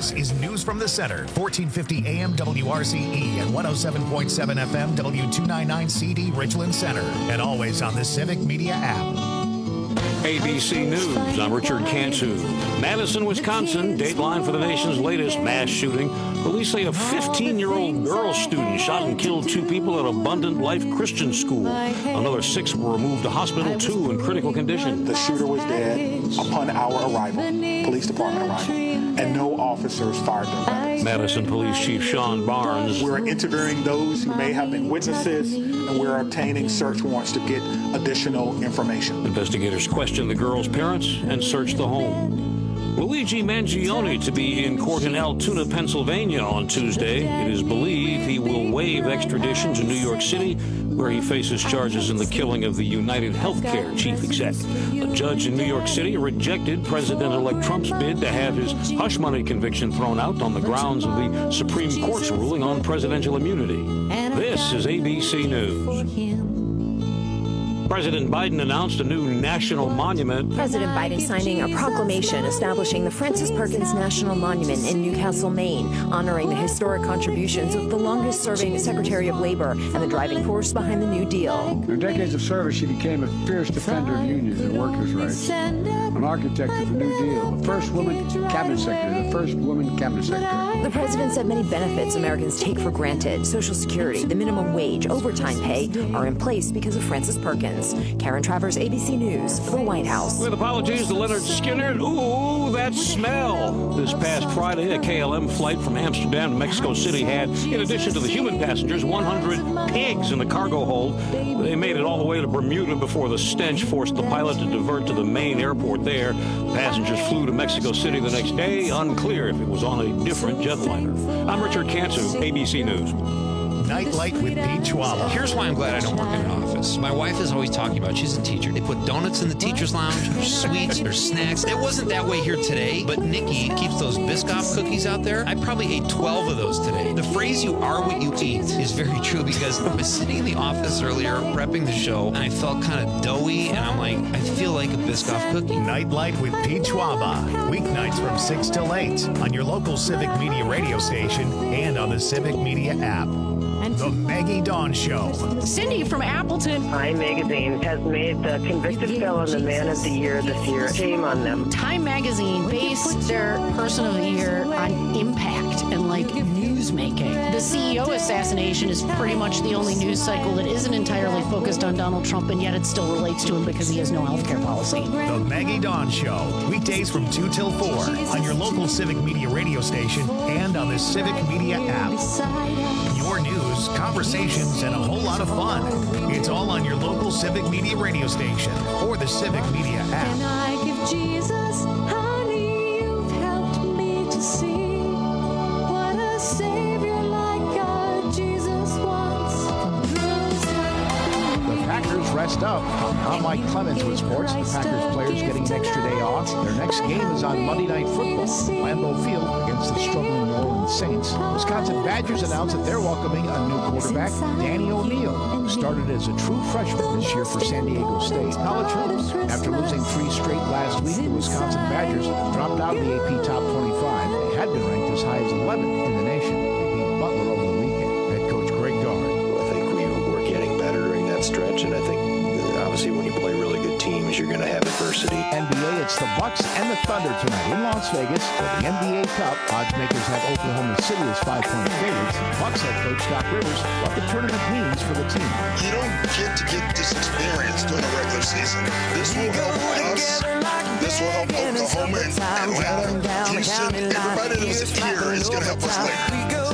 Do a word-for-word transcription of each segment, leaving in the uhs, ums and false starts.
This is News from the Center, fourteen fifty A M W R C E and one oh seven point seven F M W two ninety-nine C D Richland Center, and always on the Civic Media app. A B C News, I'm Richard Cantu. Madison, Wisconsin, dateline for the nation's latest mass shooting. Police say a fifteen-year-old girl student shot and killed two people at Abundant Life Christian School. Another six were moved to hospital, two in critical condition. The shooter was dead upon our arrival, police department arrival, and no officers fired their weapons. Madison Police Chief Sean Barnes. We're interviewing those who may have been witnesses, and we're obtaining search warrants to get additional information. Investigators questioned the girl's parents and searched the home. Luigi Mangione to be in court in Altoona, Pennsylvania on Tuesday. It is believed he will waive extradition to New York City, where he faces charges in the killing of the United Healthcare chief exec. A judge in New York City rejected President-elect Trump's bid to have his hush money conviction thrown out on the grounds of the Supreme Court's ruling on presidential immunity. This is A B C News. President Biden announced a new national monument. President Biden signing a proclamation establishing the Frances Perkins National Monument in Newcastle, Maine, honoring the historic contributions of the longest-serving Secretary of Labor and the driving force behind the New Deal. In her decades of service, she became a fierce defender of unions and workers' rights, an architect of the New Deal, the first woman cabinet secretary, the first woman cabinet secretary. The president said many benefits Americans take for granted, Social Security, the minimum wage, overtime pay, are in place because of Frances Perkins. Karen Travers, A B C News, the White House. With apologies to Leonard Skinner. Ooh, that smell. This past Friday, a K L M flight from Amsterdam to Mexico City had, in addition to the human passengers, one hundred pigs in the cargo hold. They made it all the way to Bermuda before the stench forced the pilot to divert to the main airport there. Passengers flew to Mexico City the next day. Unclear if it was on a different jetliner. I'm Richard Cantu, A B C News. Nightlight with Pete Schwab. Here's why I'm glad I don't work in an office. My wife is always talking about, she's a teacher. They put donuts in the teacher's lounge, there's sweets, there's snacks. It wasn't that way here today, but Nikki keeps those Biscoff cookies out there. I probably ate twelve of those today. The phrase, you are what you eat, is very true because I was sitting in the office earlier prepping the show, and I felt kind of doughy, and I'm like, I feel like a Biscoff cookie. Nightlight with Pete Schwaba. Weeknights from six till eight on your local Civic Media radio station and on the Civic Media app. The Maggie Dawn Show. Cindy from Appleton. Time Magazine has made the convicted felon the man of the year this year. Shame on them. Time Magazine based their person of the year on impact and like news making. The C E O assassination is pretty much the only news cycle that isn't entirely focused on Donald Trump, and yet it still relates to him because he has no health care policy. The Maggie Dawn Show. Weekdays from two till four on your local Civic Media radio station and on the Civic Media app. Your news, conversations, and a whole lot of fun. It's all on your local Civic Media radio station or the Civic Media app. Can I give Jesus, honey, you've helped me to see what a Savior like our Jesus wants. The Packers rest up. Not Mike Clemens with sports. The Packers players getting an extra day off. Their next game is on Monday Night Football, Lambeau Field, against the struggling New Orleans Saints. Wisconsin Badgers announced that they're welcoming a new quarterback, Danny O'Neal, who started as a true freshman this year for San Diego State. College hoops. After losing three straight last week, the Wisconsin Badgers dropped out of the A P Top twenty-five. They had been ranked as high as eleventh in the nation. They beat Butler over the weekend. Head coach Greg Gard. I think we were getting better during that stretch, and I think obviously when you play really good teams, you're going to have adversity. N B A, it's the Bucks and the Thunder tonight in Las Vegas for the N B A Cup. Oddsmakers have Oklahoma City as five-point favorites. Bucks head coach Doc Rivers what the tournament means for the team. You don't get to get this experience during the regular season. This will help us. This will help Oklahoma and Atlanta, Houston, everybody that was here is going to help us later.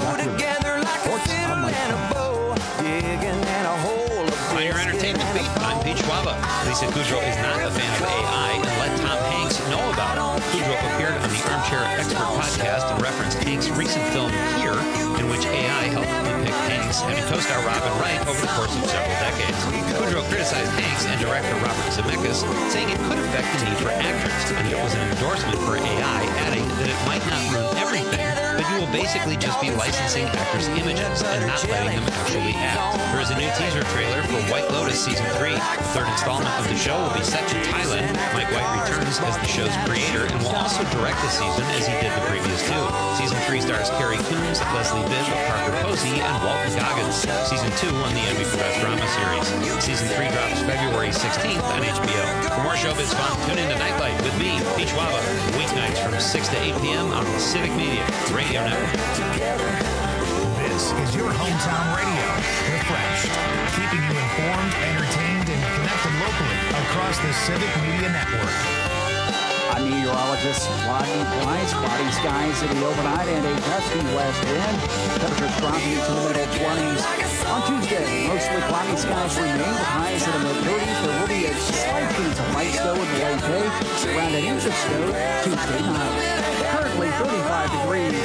On your entertainment beat, I'm Pete Schwaba. Lisa Kudrow is not a fan of A I and let Tom Hanks know about it. Kudrow appeared on the Armchair Expert podcast and referenced Hanks' recent film Here, in which A I helped depict Hanks having co-star Robin Wright over the course of several decades. Kudrow criticized Hanks and director Robert Zemeckis, saying it could affect the need for actors, and it was an endorsement for A I, adding that it might not ruin everything, but you will basically just be licensing actors' images and not letting them actually act. There is a new teaser trailer for White Lotus Season three. The third installment of the show will be set to Thailand. Mike White returns as the show's creator and will also direct the season as he did the previous two. Season stars Carrie Coons, Leslie Bibb, Parker Posey, and Walton Goggins. Season two won the Emmy for Best Drama Series. Season three drops February sixteenth on H B O. For more showbiz fun, tune in to Nightlight with me, Peach Waba, weeknights from six to eight p.m. on the Civic Media Radio Network. This is your hometown radio, Refreshed, keeping you informed, entertained, and connected locally across the Civic Media Network. I'm meteorologist Rodney Price. Cloudy skies in the overnight and a gusty west wind. Temperatures dropping to the middle twenties. On Tuesday, mostly cloudy skies remain with highs in the mid thirties. There will be a slight chance of light snow in the late day. Around an inch of snow Tuesday night. Currently thirty-five degrees.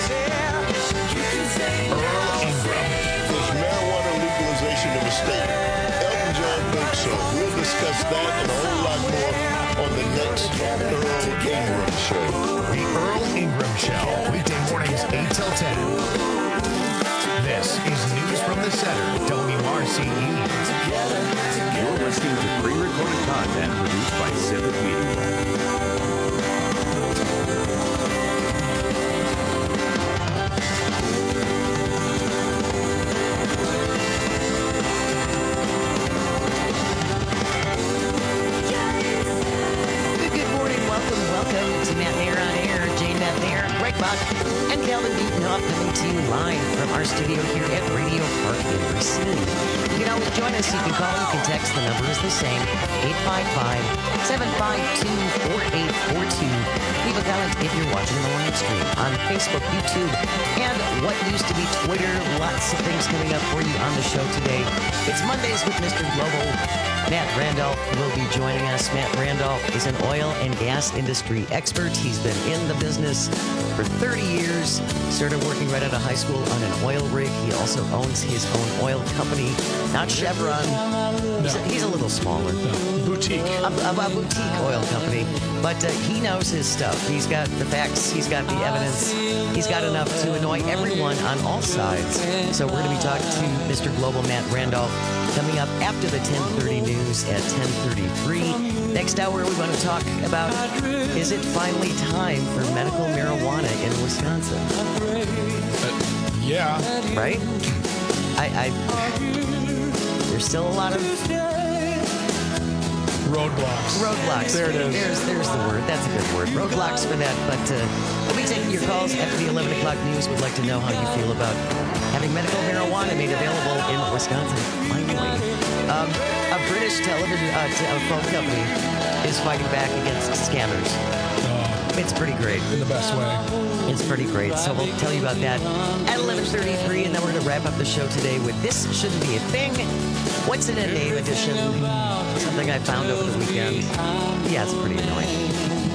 Earl Ingram. Was marijuana legalization a mistake? Elton John thinks so. We'll discuss that and a whole lot more on the next Earl Ingram Show. The Earl Ingram Show, weekday mornings eight till ten. This is News from the Center, W R C E. You're listening to pre-recorded content produced by Civic Media. And Calvin Beaton-Hoff coming to you live from our studio here at Radio Park in Racine. You can always join us. You can call, you can text. The number is the same, eight five five, seven five two, four eight four two. Leave a comment if you're watching the live stream on Facebook, YouTube, and what used to be Twitter. Lots of things coming up for you on the show today. It's Mondays with Mister Global. Matt Randolph will be joining us. Matt Randolph is an oil and gas industry expert. He's been in the business for thirty years. Started working right out of high school on an oil rig. He also owns his own oil company, not Chevron. He's, a, he's a little smaller. No. Boutique. A, a, a boutique oil company. But uh, he knows his stuff. He's got the facts. He's got the evidence. He's got enough to annoy everyone on all sides. So we're going to be talking to Mister Global Matt Randolph coming up after the ten thirty news at ten thirty-three. Next hour, we want to talk about, is it finally time for medical marijuana in Wisconsin? Uh, yeah. Right? I, I, there's still a lot of roadblocks. Roadblocks. There it is. There's, there's the word. That's a good word. Roadblocks for that. But uh, we'll be taking your calls after the eleven o'clock news. We'd like to know how you feel about having medical marijuana made available in Wisconsin. Finally. Um, a British television uh, t- uh, phone company is fighting back against scammers. Uh, it's pretty great. In the best way. It's pretty great. So we'll tell you about that at eleven thirty-three, and then we're going to wrap up the show today with This Shouldn't Be a Thing. What's in a Name edition? Something I found over the weekend. Yeah, it's pretty annoying.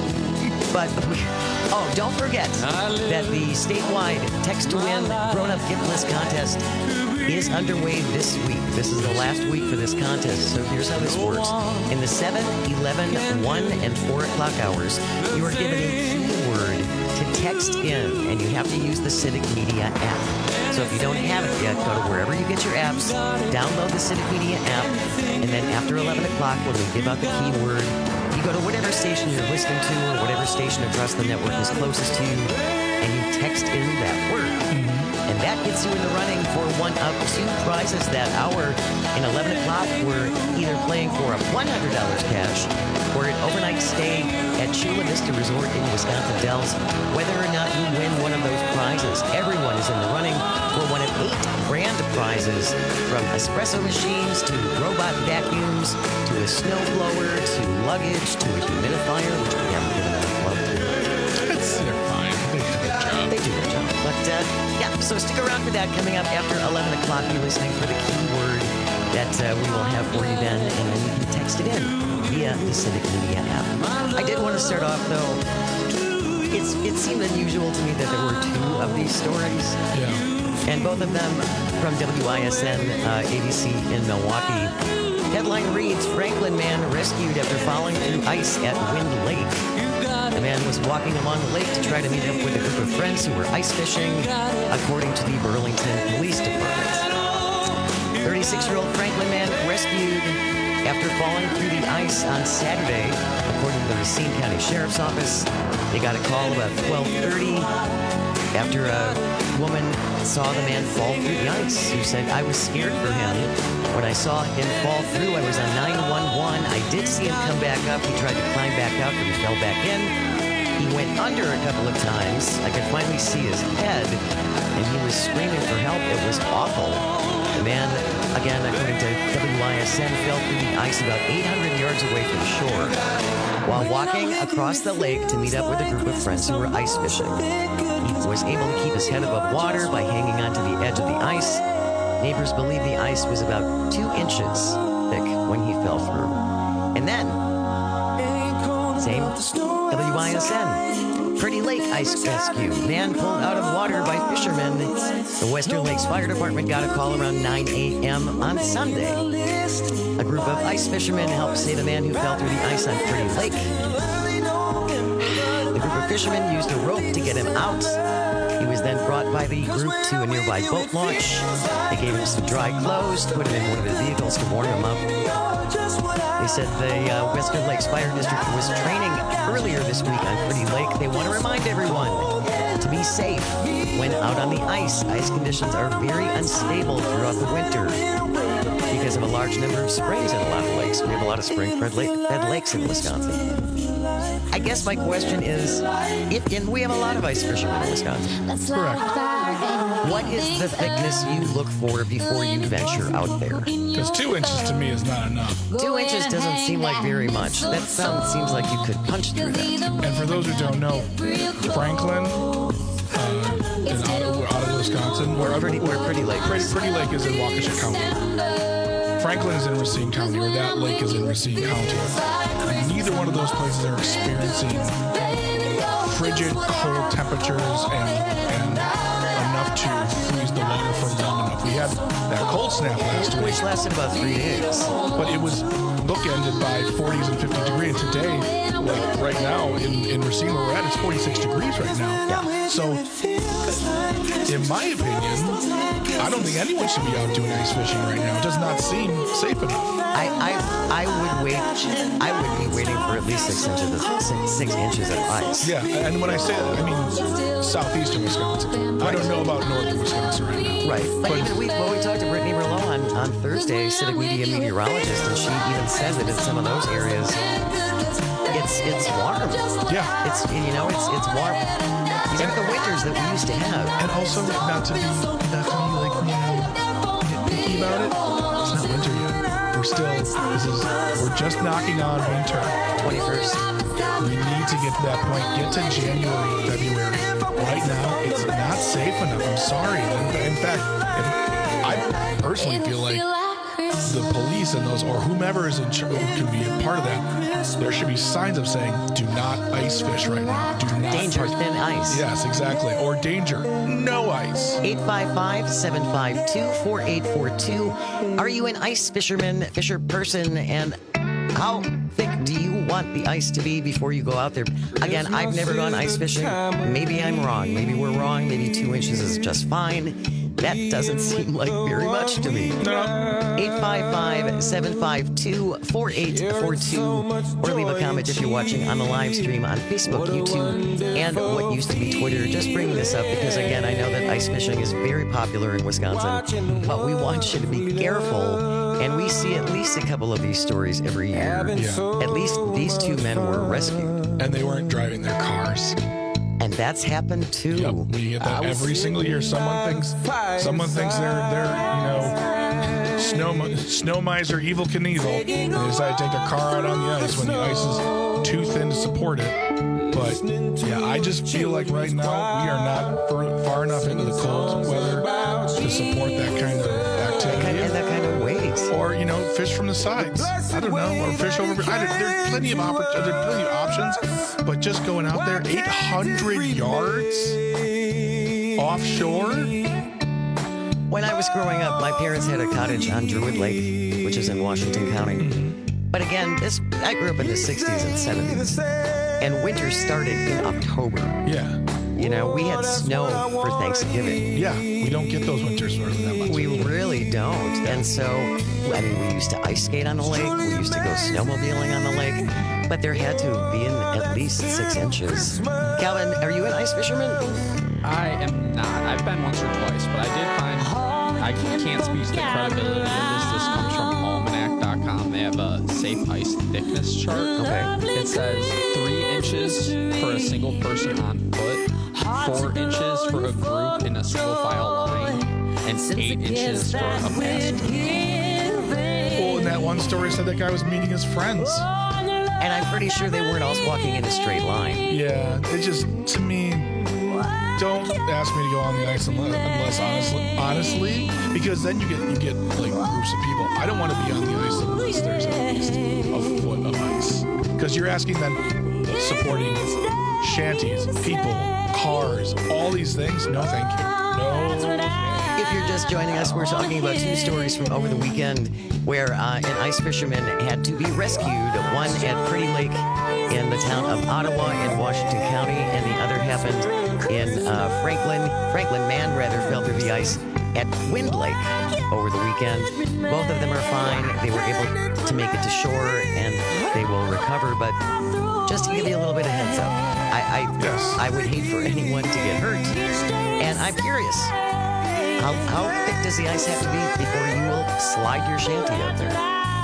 But, we, oh, don't forget that the statewide text-to-win grown-up gift list contest is underway this week. This is the last week for this contest, so here's how this works. In the seven, eleven, one, and four o'clock hours, you are given a keyword to text in, and you have to use the Civic Media app. So if you don't have it yet, go to wherever you get your apps, download the Civic Media app, and then after eleven o'clock, when we give out the keyword, you go to whatever station you're listening to or whatever station across the network is closest to you, and you text in that word. And that gets you in the running for one of two prizes that hour. In eleven o'clock, we're either playing for a one hundred dollars cash or an overnight stay at Chula Vista Resort in Wisconsin Dells. Whether or not you win one of those prizes, everyone is in the running for one of eight grand prizes, from espresso machines to robot vacuums to a snowblower to luggage to a humidifier, which we haven't given enough love to. It's, they're fine. They do their job. They do their job. But, uh, yeah, so stick around for that coming up after eleven o'clock. You're listening for the keyword that uh, we will have for you then, and then you can text it in via the Civic Media app. I did want to start off, though. It's, it seemed unusual to me that there were two of these stories. Yeah. And both of them from W I S N, uh, A B C in Milwaukee. Headline reads, Franklin man rescued after falling through ice at Wind Lake. The man was walking along the lake to try to meet up with a group of friends who were ice fishing, according to the Burlington Police Department. thirty-six-year-old Franklin man rescued after falling through the ice on Saturday, according to the Racine County Sheriff's Office. They got a call about twelve thirty. after a woman saw the man fall through the ice, who said, I was scared for him. When I saw him fall through, I was on nine one one. I did see him come back up. He tried to climb back out, but he fell back in. He went under a couple of times. I could finally see his head, and he was screaming for help. It was awful. The man, again, according to W I S N, fell through the ice about eight hundred yards away from shore while walking across the lake to meet up with a group of friends who were ice fishing. He was able to keep his head above water by hanging onto the edge of the ice. Neighbors believe the ice was about two inches thick when he fell through. And then, same W I S N, Pretty Lake ice rescue. Man pulled out of water by fishermen. The Western Lakes Fire Department got a call around nine a.m. on Sunday. A group of ice fishermen helped save a man who fell through the ice on Pretty Lake. The group of fishermen used a rope to get him out. He was then brought by the group to a nearby boat launch. They gave him some dry clothes, put him in one of the vehicles to warm him up. They said the uh, Western Lakes Fire District was training earlier this week on Pretty Lake. They want to remind everyone to be safe when out on the ice. Ice conditions are very unstable throughout the winter because of a large number of springs in a lot of lakes. We have a lot of spring-fed lake, fed lakes in Wisconsin. I guess my question is, if and we have a lot of ice fishermen in Wisconsin. Correct. What is the thickness you look for before you venture out there? Because two inches to me is not enough. Two inches doesn't seem like very much. That sounds seems like you could punch through that. And for those who don't know, Franklin, uh, is out of, out of Wisconsin. Where pretty, where Pretty Lake Pretty, is. Pretty Lake is in Waukesha County. Franklin is in Racine County, or that lake is in Racine County. And neither one of those places are experiencing frigid, cold temperatures and, and enough to freeze the water for long enough. We had that cold snap last week. Which lasted about three days. But it was bookended by forties and fifty degrees. And today, like right now, in, in Racine where we're at, it's forty-six degrees right now. Yeah. So, in my opinion, I don't think anyone should be out doing ice fishing right now. It does not seem safe enough. I, I, I would wait. I would be waiting for at least six inches of six, six inches of ice. Yeah, and when I say that, I mean southeastern Wisconsin. Right. I don't know about northern Wisconsin right now. Right, but, but even we, well, we talked to Brittany Merlot on, on Thursday, Civic Media meteorologist, and she even said that in some of those areas, it's it's warm. Yeah, it's you know it's it's warm. These aren't the winters that we used to have. And also, not to be not to be like you know nitpicky about it, it's not winter yet. We're still this is we're just knocking on winter. twenty-first. We need to get to that point. Get to January, February. Right now, it's not safe enough. I'm sorry. In, in fact, if, I personally feel like the police and those, or whomever is in charge, who can be a part of that, there should be signs of saying, "Do not ice fish right now. Do not danger, thin ice." Yes, exactly. Or danger, no ice. eight five five, seven five two, four eight four two. Are you an ice fisherman, fisher person, and how thick do you want the ice to be before you go out there? Again, I've never gone ice fishing. Maybe I'm wrong. Maybe we're wrong. Maybe two inches is just fine. That doesn't seem like very much to me. eight five five, seven five two, four eight four two. Or leave a comment if you're watching on the live stream on Facebook, YouTube, and what used to be Twitter. Just bring this up because, again, I know that ice fishing is very popular in Wisconsin, but we want you to be careful. And we see at least a couple of these stories every year. Yeah. At least these two men were rescued. And they weren't driving their cars. And that's happened too. Yep, we get that every single year. Someone thinks, someone thinks they're, they're, you know, snow, snow miser, Evel Knievel, and they decide to take their car out on the ice when the ice is too thin to support it. But yeah, I just feel like right now we are not far, far enough into the cold weather to support that kind of activity. And that kind of weight. Or, you know, fish from the sides. I don't know. Or fish over. I don't, there's plenty of oppor- there's plenty of options. But just going out there, eight hundred yards offshore. When I was growing up, my parents had a cottage on Druid Lake, which is in Washington County. But again, this I grew up in the sixties and seventies, and winter started in October. Yeah. You know, we had snow for Thanksgiving. Yeah, we don't get those winters really that much. We really don't. And so, I mean, we used to ice skate on the lake. We used to go snowmobiling on the lake. But there had to have been at least six inches. Calvin, are you an ice fisherman? I am not. I've been once or twice, but I did find I can't speak to the credibility of this. This comes from almanac dot com. They have a safe ice thickness chart. Okay. It says three inches for a single person on foot, four inches for a group in a single file line, and eight inches for a mass group. Well, in that one story said that guy was meeting his friends. And I'm pretty sure they weren't all walking in a straight line. Yeah, it just, to me, don't ask me to go on the ice unless, unless honestly, honestly, because then you get you get like groups of people. I don't want to be on the ice unless there's at least a foot of ice, because you're asking them supporting shanties, people, cars, all these things. No, thank you. No. Thank you. If you're just joining us, we're talking about two stories from over the weekend where uh, an ice fisherman had to be rescued. One at Pretty Lake in the town of Ottawa in Washington County, and the other happened in uh, Franklin. Franklin man rather fell through the ice at Wind Lake over the weekend. Both of them are fine. They were able to make it to shore, and they will recover. But just to give you a little bit of heads up, I I, yes. I would hate for anyone to get hurt, and I'm curious. How, how thick does the ice have to be before you will slide your shanty out there?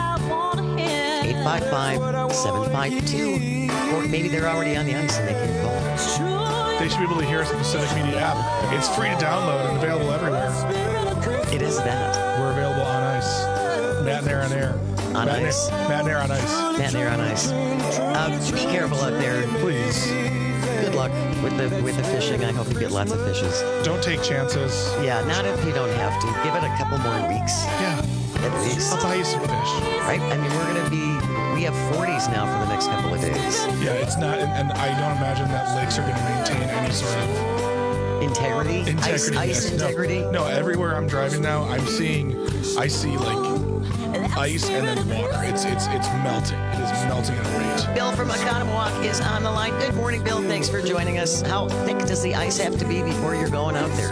eight five five, seven five two, or maybe they're already on the ice and they can call. They should be able to hear us on the Civic Media app. It's free to download and available everywhere. It is that. We're available on ice. Matt and Air on air. On Matt ice. And, Matt and Air on ice. Matt and Air on ice. Uh, be careful out there. Please. Good luck with the with the fishing. I hope you get lots of fishes. Don't take chances. Yeah, not if you don't have to. Give it a couple more weeks. Yeah. At least. I'll buy you some fish. Right? I mean, we're going to be, we have forties now for the next couple of days. Yeah, it's not, and, and I don't imagine that lakes are going to maintain any sort of integrity. Integrity. Ice, ice yes. integrity. No, no, everywhere I'm driving now, I'm seeing, I see like ice and then water. It's it's it's melting. It is melting at a rate. Bill from Oconomowoc is on the line. Good morning, Bill. Thanks for joining us. How thick does the ice have to be before you're going out there?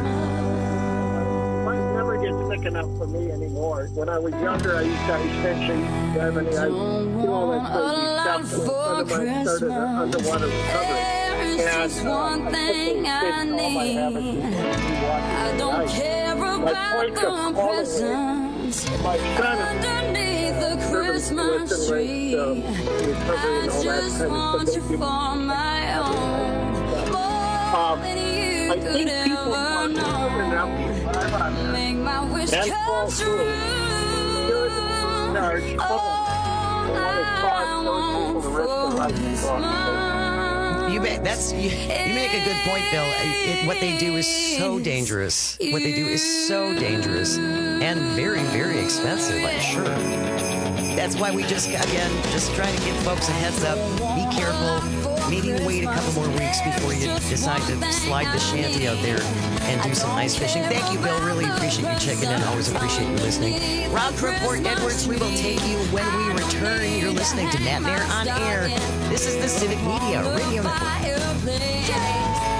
Mine never gets thick enough for me anymore. When I was younger, I used to ice fish. I used to have any, I do all that crazy stuff in front of my started an underwater recovery. And uh, thing I need. I don't care about the presents underneath the Christmas tree. I just want you for my own, more than you could ever know. Make my wish come true. All I want for Christmas. You make, that's you, you make a good point, Bill. It, it, what they do is so dangerous. What they do is so dangerous and very, very expensive, I'm sure. That's why we just, again, just try to give folks a heads up. Be careful. Maybe wait a couple more weeks before you decide to slide the shanty out there and do some ice fishing. Thank you, Bill. Really appreciate you checking in. Always appreciate you listening. Rob from Port Edwards, we will take you when we return. You're listening to Matt and Air on Air. This is the Civic Media Radio Network.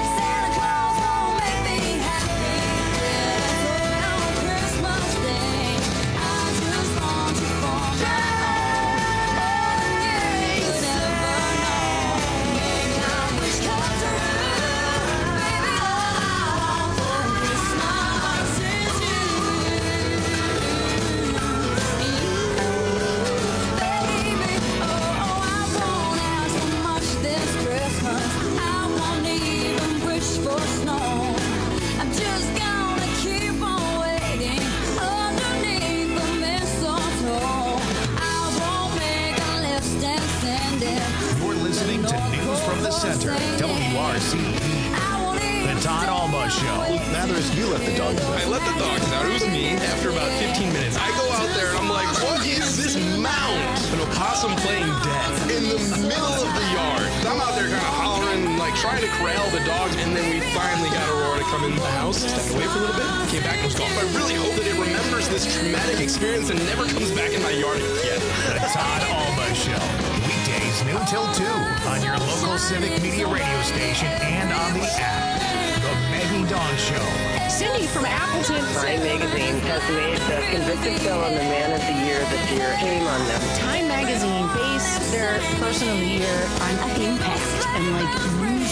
Center, W R C E. The Todd Alma Show. Mathers, you let the dogs out. I let the dogs out. It was me. After about fifteen minutes, I go out there and I'm like, what is this mound? An opossum playing dead in the middle of the yard. I'm out there kind of hollering, like trying to corral the dogs, and then we finally got Aurora to come into the house, stepped away for a little bit, came back and was gone. I really hope that it remembers this traumatic experience and never comes back in my yard again. The Todd Alma Show. Weekdays noon till two on your local Civic Media radio station and on the app. The Maggie Dawn Show. Cindy from Appleton. Time Magazine has made the convicted felon the man of the year this year. Shame on them. Time Magazine based their person of the year on impact and like news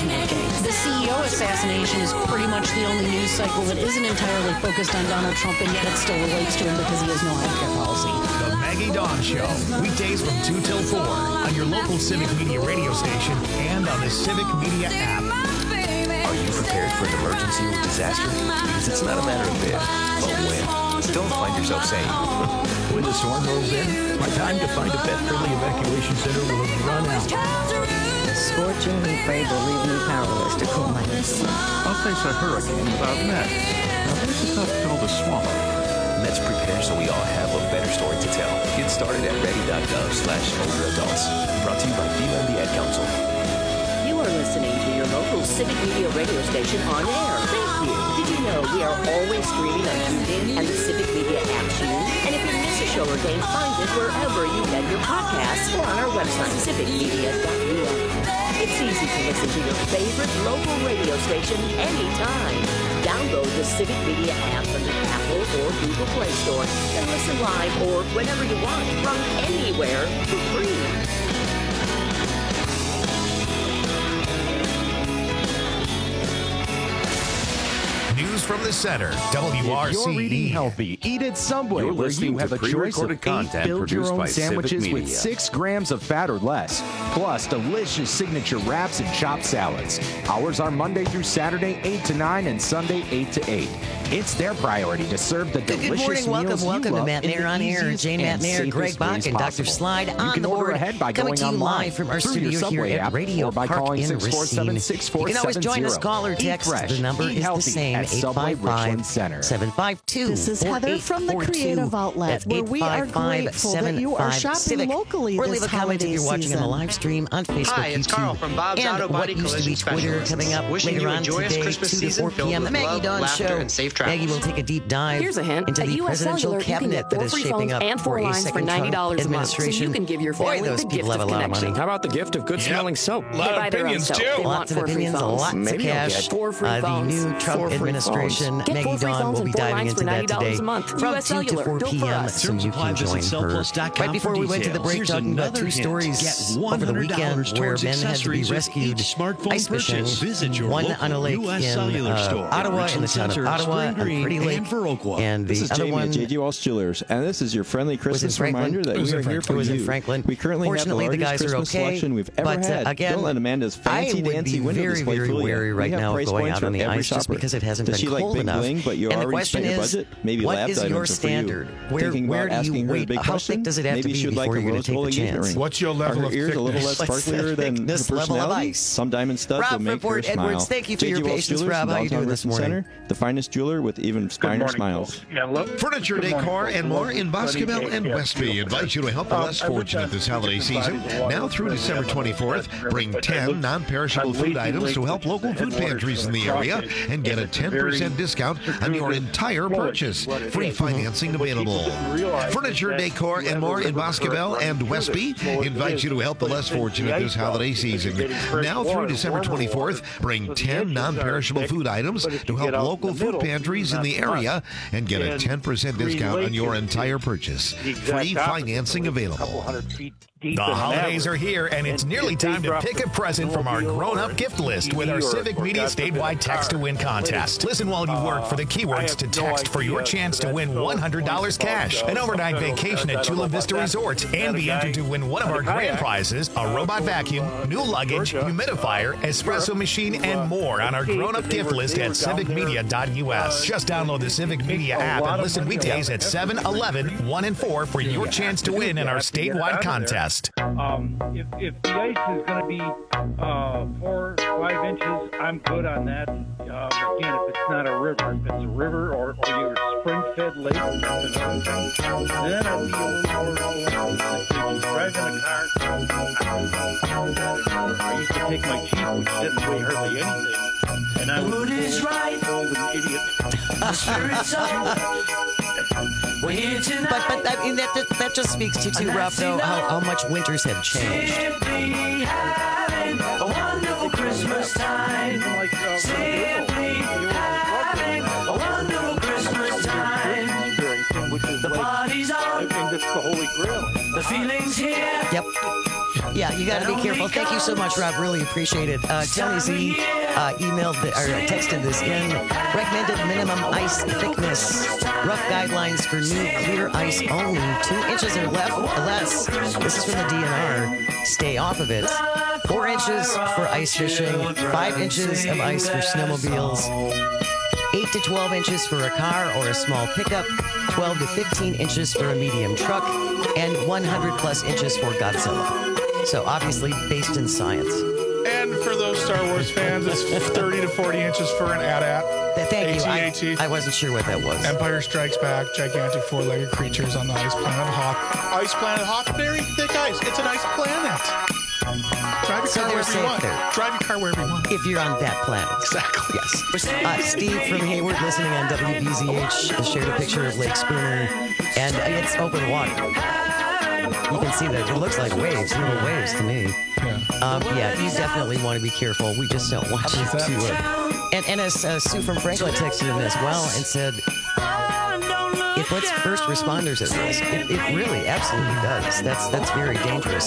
newsmaking. The C E O assassination is pretty much the only news cycle that isn't entirely focused on Donald Trump, and yet it still relates to him because he has no healthcare policy. The Maggie Dawn Show, weekdays from two till four on your local Civic Media radio station and on the Civic Media app. Are you prepared for an emergency or disaster? Because it's not a matter of if, but when. Don't find yourself saying, when the storm rolls in, my time to find a pet-friendly evacuation center will have run out. The scorching heat wave will leave me powerless to cool my nose. I'll face a hurricane without Ned. Now, this is a tough pill to swallow. Let's prepare so we all have a better story to tell. Get started at ready.gov slash older adults. Brought to you by FEMA and the Ad Council. You are listening to your local Civic Media radio station on air. Thank you. Did you know we are always streaming on TuneIn and the Civic Media app too? And if you miss a show or game, find it wherever you get your podcasts or on our website, civic media dot u s. It's easy to listen to your favorite local radio station anytime. Download the Civic Media app from the Apple or Google Play Store and listen live or whenever you want from anywhere for free. News from the center, W R C E. If you're eating healthy, eat at Subway, You're where listening you have to a choice of pre-recorded eight content build-your-own produced by Civic sandwiches with Media. six grams of fat or less, plus delicious signature wraps and chopped salads. Hours are Monday through Saturday, eight to nine, and Sunday, eight to eight. It's their priority to serve the Good, delicious good morning, welcome, meals you welcome to love Matt in Nair the on Air. easiest Jane and Matt Nair, Greg safest Bach, ways and Doctor possible. Slide You on can the order board. ahead by Coming going to you online live from our through your studio Subway here app at Radio or by Park calling in six four seven, Racine. six four You can always seven join us, zero. call or Eat text. fresh, The number eat is the healthy same, at eight Subway five Richland five, Center. seven five two, This is Heather from the Creative Outlet, where we are grateful that you are shopping locally or this leave a comment if holiday you're watching on the season. live stream on Facebook, Hi, it's YouTube, Carl from Bob's and Auto what Body used to be Collision Twitter Specialists. coming up Wishing later you a on joyous today, Christmas two to season four filled p.m. The with Maggie love, Dawn laughter, Show. and safe travels. Maggie will take a deep dive Here's a hint. into At the U S presidential Cellular, you can cabinet get that four is free shaping phones up and for four a lines for second ninety Trump dollars a month, so administration. you can give your Boy, family those the people gift have a of lot of connection. money. How about the gift of good smelling soap? They buy their own soap. They want Lots of four free opinions, phones. lots of Maybe I'll cash. get four free Uh, the phones. new Trump Four free administration, phones. Get Maggie four free Dawn phones will be and four diving lines into for that ninety dollars today a month. from U S two to Cellular. four Go for p.m. us. So you can join her. Right before we went to the break, talking about true stories over the weekend where men had to be rescued ice fishing. One on a lake in uh, Ottawa, in the town of Ottawa, on Pretty Lake, and This the is other Jamie one at J G Walsh Jewelers, and this is your friendly was in Christmas Franklin. reminder that It was we in are here Franklin. for It was you. in Franklin. We currently Fortunately, have the the guys largest are Christmas okay. selection we've ever But uh, had. again, Don't let Amanda's fancy I would dancy be window very, display very fool you. wary We right have now of price going points out for on the every ice just shopper. because it hasn't Does been she like cold big enough. bling, but you And the already question spent your is, budget? Maybe what lab is items your are for you. standard? Where, Thinking where about do you asking her a wait? big How question? thick does it have Maybe to she be would like before a you're going rose to take gold the chance? engagement ring. What's your level Are her of ears a little thickness? less What's the sparklier than her thickness level of personality? ice? Some diamond studs Rob will make from her Fort Edwards, smile. thank you for J G your Walsh patience, Jewelers Rob. in How you downtown doing this Richmond morning? Center, the finest jeweler with even finer smiles. Furniture decor and more in Boscobel and Westby invite you to help the less fortunate this holiday season. Now through December twenty-fourth, bring ten non-perishable food items to help local food pantries in the area and get a ten percent discount on your entire purchase. Free financing available. Furniture decor and more in Boscobel and Westby invite you to help the less fortunate this holiday season. Now through December twenty-fourth, bring ten non-perishable food items to help local food pantries in the area and get a ten percent discount on your entire purchase. Free financing available. The holidays are here, and it's nearly time to pick a present from our grown-up gift list with our Civic Media statewide text to win contest. Listen while you work for the keywords to text for your chance to win one hundred dollars cash, an overnight vacation at Chula Vista Resort, and be entered to win one of our grand prizes, a robot vacuum, new luggage, humidifier, espresso machine, and more on our grown-up gift list at civic media dot u s. Just download the Civic Media app and listen weekdays at seven, eleven, one, and four for your chance to win in our statewide contest. Um, if, if the ice is going to be uh, four, five inches, I'm good on that. Uh, again, if it's not a river, if it's a river or, or your spring-fed lake, then I'll be a little more restricted. Driving a car, I used to take my Jeep, which didn't weigh hardly anything, and I would is right. old an idiot. The spirit's up. We're here tonight. But but I mean that that, that just speaks to too, Rob, though, how, how much winters have changed. Simply having a wonderful Christmas time. Simply having a wonderful Christmas time. The party's on. And that's the Holy Grail. The feeling's here. Yep. Yeah, you got to be careful. Thank you so much, Rob. Really appreciate it. Uh, Tony Z uh, emailed the, or texted this in. Recommended minimum ice thickness. Rough guidelines for new clear ice only. Two inches or left, less. This is from the D N R. Stay off of it. Four inches for ice fishing. Five inches of ice for snowmobiles. eight to twelve inches for a car or a small pickup, twelve to fifteen inches for a medium truck, and one hundred plus inches for Godzilla. So obviously based in science. And for those Star Wars fans, it's thirty to forty inches for an A T A T. Thank you. A T A T. I, I wasn't sure what that was. Empire Strikes Back, gigantic four-legged creatures on the ice planet Hoth. Ice planet Hoth, very thick ice. It's an ice planet. Drive your So car they're wherever you safe want. there. Drive your car wherever you want. If you're on that planet. Exactly. Yes. Uh, Steve from Hayward, listening on W B Z H, shared a picture of Lake Spooner, and it's open water. You can see that it looks like waves, little waves to me. Yeah. Um, yeah, you definitely want to be careful. We just don't want you to. Uh, and and as uh, Sue from Franklin texted in as well and said, it puts first responders at risk. It, it really absolutely does. That's that's very dangerous.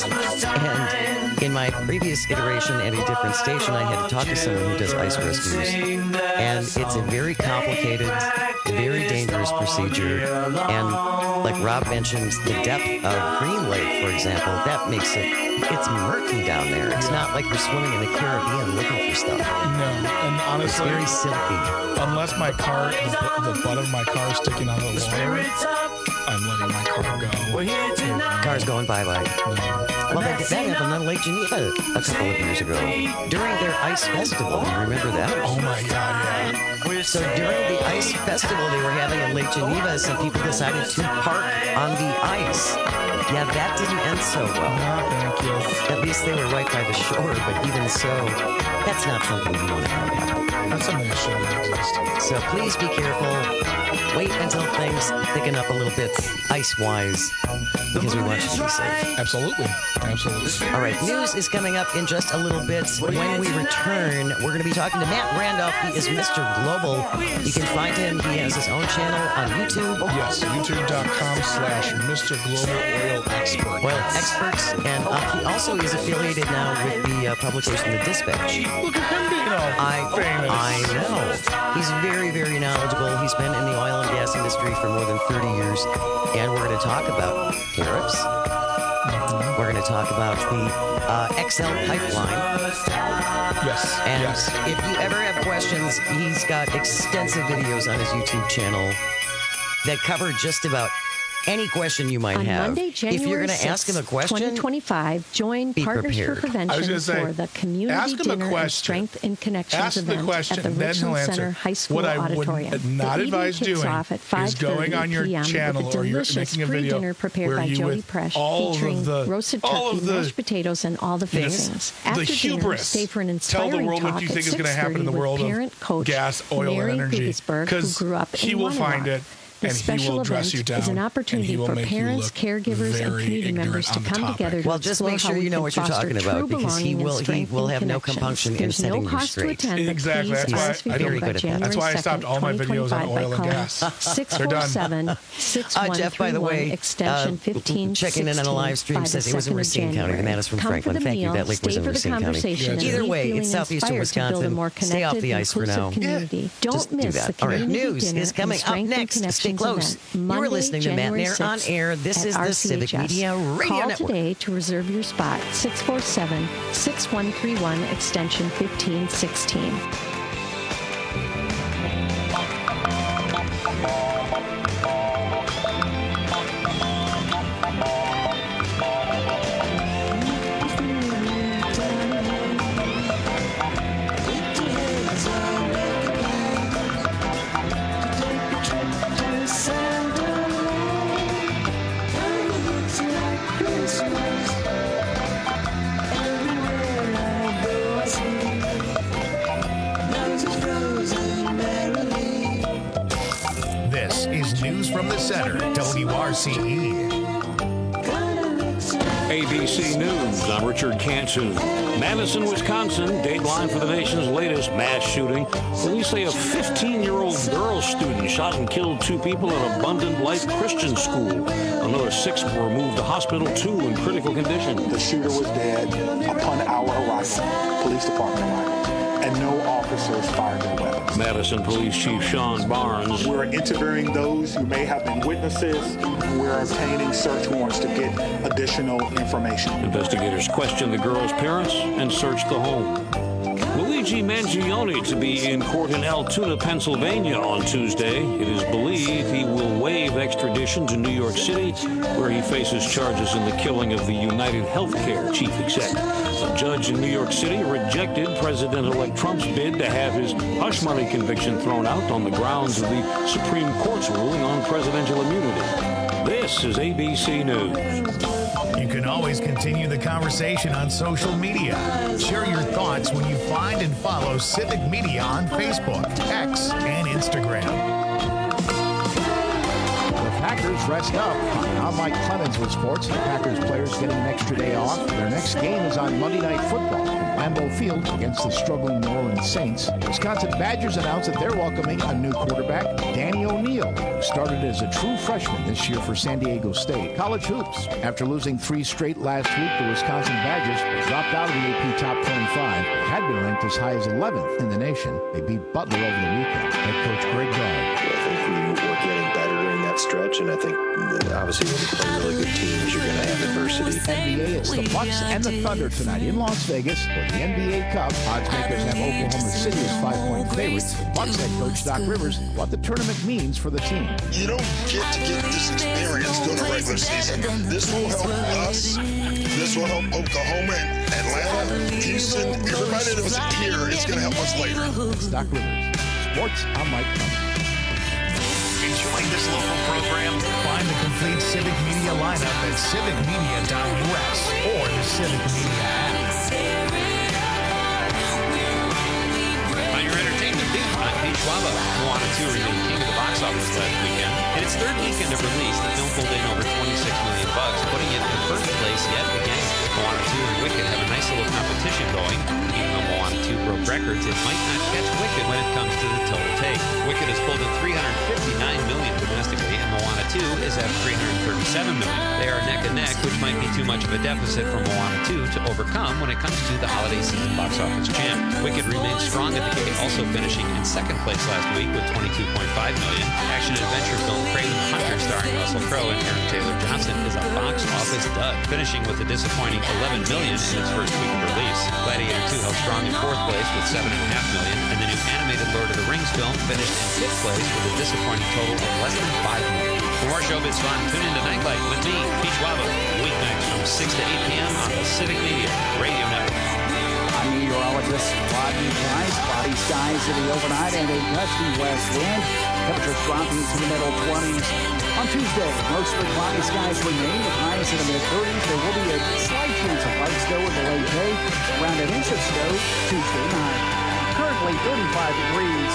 And in my previous iteration at a different station, I had to talk to someone who does ice rescues. And it's a very complicated, very dangerous procedure. And like Rob mentioned, the depth of Green Lake, for example, that makes it, it's murky down there. It's not like you're swimming in the Caribbean looking for stuff. No, and honestly, it's very silky. Unless my car, the, the butt of my car is sticking out of the water, I'm letting my car go. Car's going bye-bye. Well, that, that happened on Lake Geneva a couple of years ago. During their ice festival, you remember that? Oh my God, yeah. So during the ice festival they were having in Lake Geneva, some people decided to park on the ice. Yeah, that didn't end so well. No, thank you. At least they were right by the shore, but even so, that's not something you want to have happen. That's something that shouldn't exist. So please be careful. Wait until things thicken up a little bit ice-wise, because we want you to be safe. Absolutely. Absolutely. All right, news is coming up in just a little bit. When we return, we're going to be talking to Matt Randolph. He is Mister Global. You can find him. He has his own channel on YouTube. Yes, youtube.com slash Mister Global Oil Expert. Oil Experts. And uh, he also is affiliated now with the uh, publication The Dispatch. Look at him being all I, famous. I know. He's very, very knowledgeable. He's been in the oil and gas industry for more than thirty years. And we're going to talk about tariffs. Mm-hmm. We're going to talk about the uh, X L pipeline. Yes. And yes. if you ever have questions, he's got extensive videos on his YouTube channel that cover just about any question you might On have. Monday, January if you're going to ask him a question, twenty twenty-five, join be Partners prepared. for Prevention say, for the Community ask him a Dinner and question. Strength and Connections Ask the event question, at the then he'll Richland answer. Center High School What I would Auditorium. not the advise evening kicks doing off at is going on your five thirty p m channel with a or you're delicious making a free video dinner prepared where by you Jody with Presh, all of featuring the- roasted all turkey, of the- mashed potatoes, and all the Yes. fixings. The After dinner, hubris. stay for an Tell inspiring the world talk what you at think is going to happen in the six thirty world with parent of coach gas, oil, Mary and energy. Guggisberg, who grew up he in will Wanawak. find it. The And he special will dress event you down. is an and opportunity he will for make you parents, look caregivers, and very community members ignorant to on the come topic. together to well, just explore make sure how we you know can what you're foster talking about, true because he belonging will and he strength will and have no connections. compunction in There's setting no you cost to straight. attend, but Exactly. please That's why- R S V P I very by good at that. January That's why I stopped all my videos on oil and gas. six They're four done. seven, six Uh, one Jeff, by three the one, way, extension uh, fifteen checking in on a live stream says it was in Racine County. The man is from Franklin. Thank you. That link was in Racine County. Either way, it's southeastern Wisconsin. Stay off the ice for now. Don't Just do miss that. the All right, community news dinner is coming and up strength and next. Stay connections close. event, You Monday, are listening to Matt January Nair on sixth air. This at is the R C H S. Civic Media Radio Call Network. today to reserve your spot. six four seven, six one three one, extension fifteen sixteen. This is News from the Center, W R C E. A B C News, I'm Richard Cantu. Madison, Wisconsin, dateline for the nation's latest mass shooting. Police say a fifteen-year-old girl student shot and killed two people at Abundant Life Christian School. Another six were moved to hospital, two in critical condition. The shooter was dead upon our arrival, police department arrival, and no officers fired their weapons. Madison Police Chief Sean Barnes. We're interviewing those who may have been witnesses. We're obtaining search warrants to get additional information. Investigators questioned the girl's parents and searched the home. Luigi Mangione to be in court in Altoona, Pennsylvania on Tuesday. It is believed he will waive extradition to New York City, where he faces charges in the killing of the United Healthcare chief exec. A judge in New York City rejected President-elect Trump's bid to have his hush money conviction thrown out on the grounds of the Supreme Court's ruling on presidential immunity. This is A B C News. You can always continue the conversation on social media. Share your thoughts when you find and follow Civic Media on Facebook, X, and Instagram. The Packers rest up. I'm Mike Clemens with sports. The Packers players getting an extra day off. Their next game is on Monday Night Football at Lambeau Field against the struggling New Orleans Saints. Wisconsin Badgers announced that they're welcoming a new quarterback, Danny O'Neal, who started as a true freshman this year for San Diego State. College hoops. After losing three straight last week, the Wisconsin Badgers dropped out of the A P Top twenty-five. They had been ranked as high as eleventh in the nation. They beat Butler over the weekend. Head coach Greg Gard. I think we were getting better during that stretch, and I think that obviously when you play really good teams, you're going to have adversity. N B A, it's the Bucks and the Thunder tonight in Las Vegas for the N B A Cup. Odds makers have Oklahoma City as five-point favorites. Bucks head coach Doc Rivers, what the tournament means for the team. You don't get to get this experience during the regular season. This will help us. This will help Oklahoma, Atlanta, Houston. Everybody that was here is going to help us later. It's Doc Rivers. Sports, I'm Mike Cummings. Enjoying this local program? Find the complete Civic Media lineup at civic media dot U S or the Civic Media app. On your entertainment big hunt, Beach Wava Moana two remained king of the box office last weekend. In its third weekend of release, the film pulled in over twenty-six million bucks, putting it in first place yet again. Moana two and Wicked have a nice little competition going. Even though Moana two broke records, it might not catch Wicked when it comes to the total take. Wicked has pulled in three hundred fifty-nine million domestically, and Moana two is at three hundred thirty-seven million. They are neck and neck, which might be too much of a deficit for Moana two to overcome when it comes to the holiday season box office champ. Wicked remains strong at the gate, also finishing in second place last week with twenty-two point five million. Action-adventure film Craven the Hunter, starring Russell Crowe and Aaron Taylor Johnson, is a box office dud, finishing with a disappointing eleven million in its first week of release. Gladiator two held strong in fourth place with seven point five million, and the new animated Lord of the Rings film finished in fifth place with a disappointing total of less than five million. For more showbiz fun, tune into Nightlight with me, Peach Wava, weeknights from six to eight p.m. on the Civic Media Radio Network. I'm meteorologist Rodney Price. Cloudy skies in the overnight and a gusty west wind. Temperatures dropping to the middle twenties. On Tuesday, mostly cloudy skies remain with highs in the mid-thirties. There will be a slight chance of light snow in the late day. Around an inch of snow Tuesday night. Currently thirty-five degrees.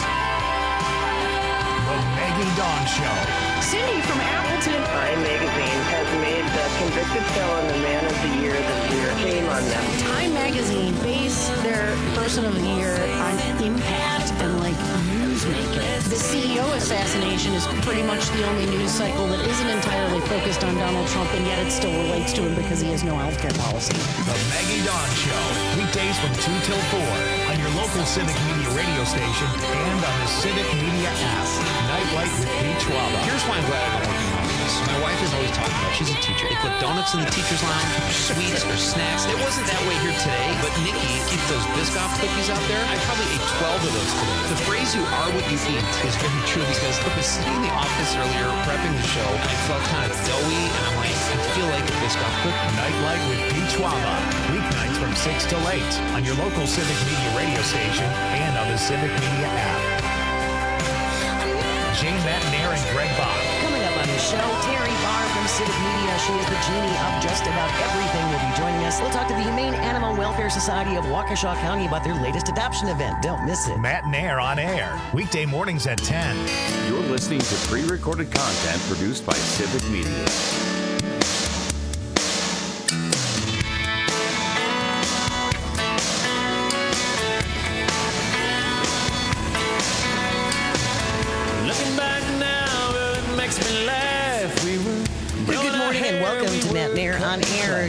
The Maggie Dawn Show. Cindy from Appleton. Time Magazine has made the convicted felon the man of the year this year. Shame on them. Time Magazine base their person of the year on impact and like news making. The C E O assassination is pretty much the only news cycle that isn't entirely focused on Donald Trump, and yet it still relates to him because he has no health care policy. The Maggie Dawn Show. Weekdays from two till four on your local Civic Media radio station and on the Civic Media app. Nightlight with Peach Wava. Here's why I'm glad I'm working on this. My wife is always talking about, she's a teacher. They put donuts in the teacher's lounge, sweets or snacks. It wasn't that way here today, but Nikki keeps those Biscoff cookies out there. I probably ate twelve of those today. The phrase "you are what you eat" is very true because I was sitting in the office earlier prepping the show, and I felt kind of doughy, and I'm like, I feel like a Biscoff cookie. Nightlight with Peach Wava. Weeknights from six till eight on your local Civic Media radio station and on the Civic Media app. Jane Matnair and Greg Bob. Coming up on the show, Terry Barr from Civic Media. She is the genie of just about everything. Will be joining us. We'll talk to the Humane Animal Welfare Society of Waukesha County about their latest adoption event. Don't miss it. Matnair on air. Weekday mornings at ten. You're listening to pre-recorded content produced by Civic Media.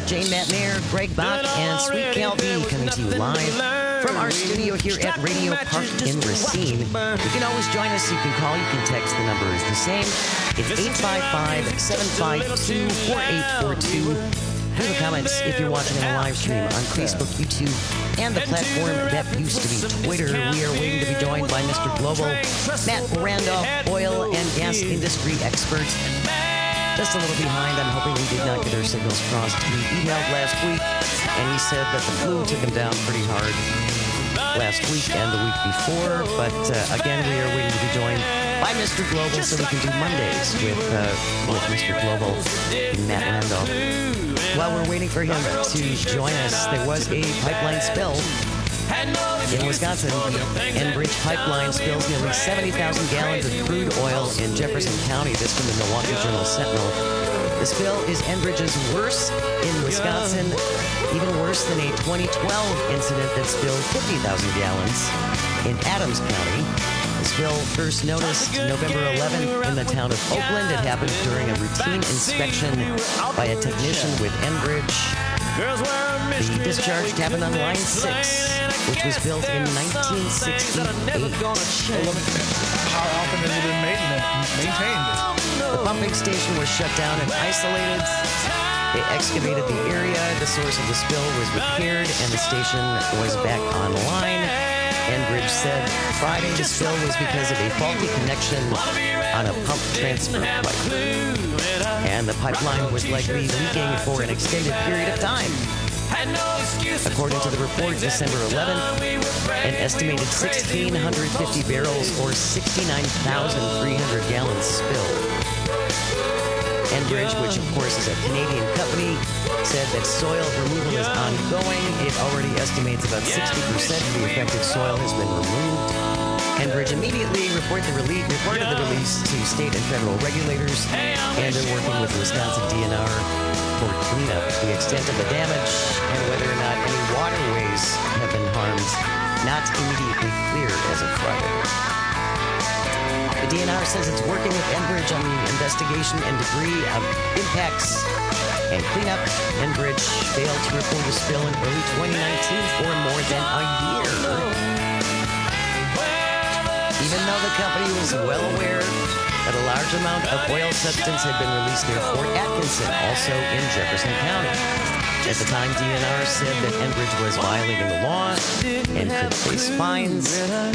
Jane Matnair, Greg Bach, and Sweet Cal B coming to you live from our studio here at Radio Park in Racine. You can always join us. You can call. You can text. The number is the same. It's eight five five, seven five two, four eight four two. Leave a comment if you're watching in a live stream on Facebook, YouTube, and the platform that used to be Twitter. We are waiting to be joined by Mister Global, Matt Randolph, oil and gas industry expert. Just a little behind. I'm hoping we did not get our signals crossed. He emailed last week, and he said that the flu took him down pretty hard last week and the week before. But uh, again, we are waiting to be joined by Mister Global so we can do Mondays with uh, with Mister Global, Matt Randolph. While we're waiting for him to join us, there was a pipeline spill in Wisconsin. Enbridge Pipeline spills nearly seventy thousand gallons of crude oil in Jefferson County. This from the Milwaukee Journal Sentinel. The spill is Enbridge's worst in Wisconsin, even worse than a twenty twelve incident that spilled fifty thousand gallons in Adams County. The spill first noticed November eleventh in the town of Oakland. It happened during a routine inspection by a technician with Enbridge. The discharge happened on Line six, which was built in nineteen sixty-eight. How often has it been maintained? The pumping station was shut down and isolated. They excavated the area. The source of the spill was repaired, and the station was back online. Enbridge said Friday the spill was because of a faulty connection on a pump transfer pipe. And the pipeline was likely leaking for an extended period of time. According to the report, December eleventh, an estimated one thousand six hundred fifty barrels or sixty-nine thousand three hundred gallons spilled. Enbridge, which of course is a Canadian company, said that soil removal is ongoing. It already estimates about sixty percent of the affected soil has been removed. Enbridge immediately reported the, release, reported the release to state and federal regulators, and they're working with Wisconsin D N R for cleanup. The extent of the damage and whether or not any waterways have been harmed, not immediately clear as of Friday. The D N R says it's working with Enbridge on the investigation and degree of impacts and cleanup. Enbridge failed to report a spill in early twenty nineteen for more than a year. Even though the company was well aware that a large amount of oil substance had been released near Fort Atkinson, also in Jefferson County. At the time, D N R said that Enbridge was violating the law and could face fines.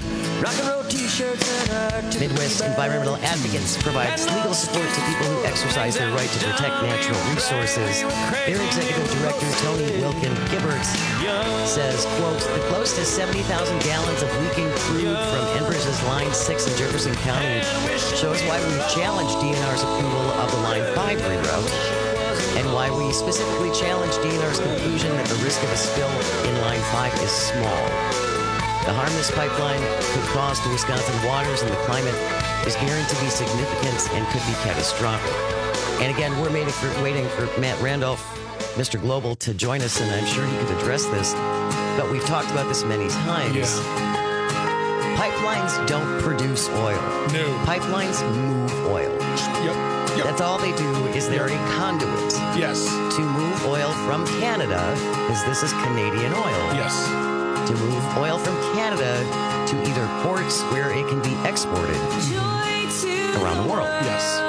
Midwest Environmental Advocates provides legal support to people who exercise their right to protect natural resources. Their executive director, Tony Wilkin Gibbert, says, quote, the close to seventy thousand gallons of leaking crude from Enbridge's Line six in Jefferson County shows why we challenged D N R's approval of the Line five reroute, and why we specifically challenged D N R's conclusion that the risk of a spill in Line five is small. The harm this pipeline could cause to Wisconsin waters and the climate is guaranteed to be significant and could be catastrophic. And again, we're waiting for, waiting for Matt Randolph, Mister Global, to join us, and I'm sure he could address this. But we've talked about this many times. Yeah. Pipelines don't produce oil. No. Pipelines move oil. Yep. Yep. That's all they do, is they're a conduit. Yes. To move oil from Canada, because this is Canadian oil. Yes. To move oil from Canada to either ports where it can be exported around the world. Yes.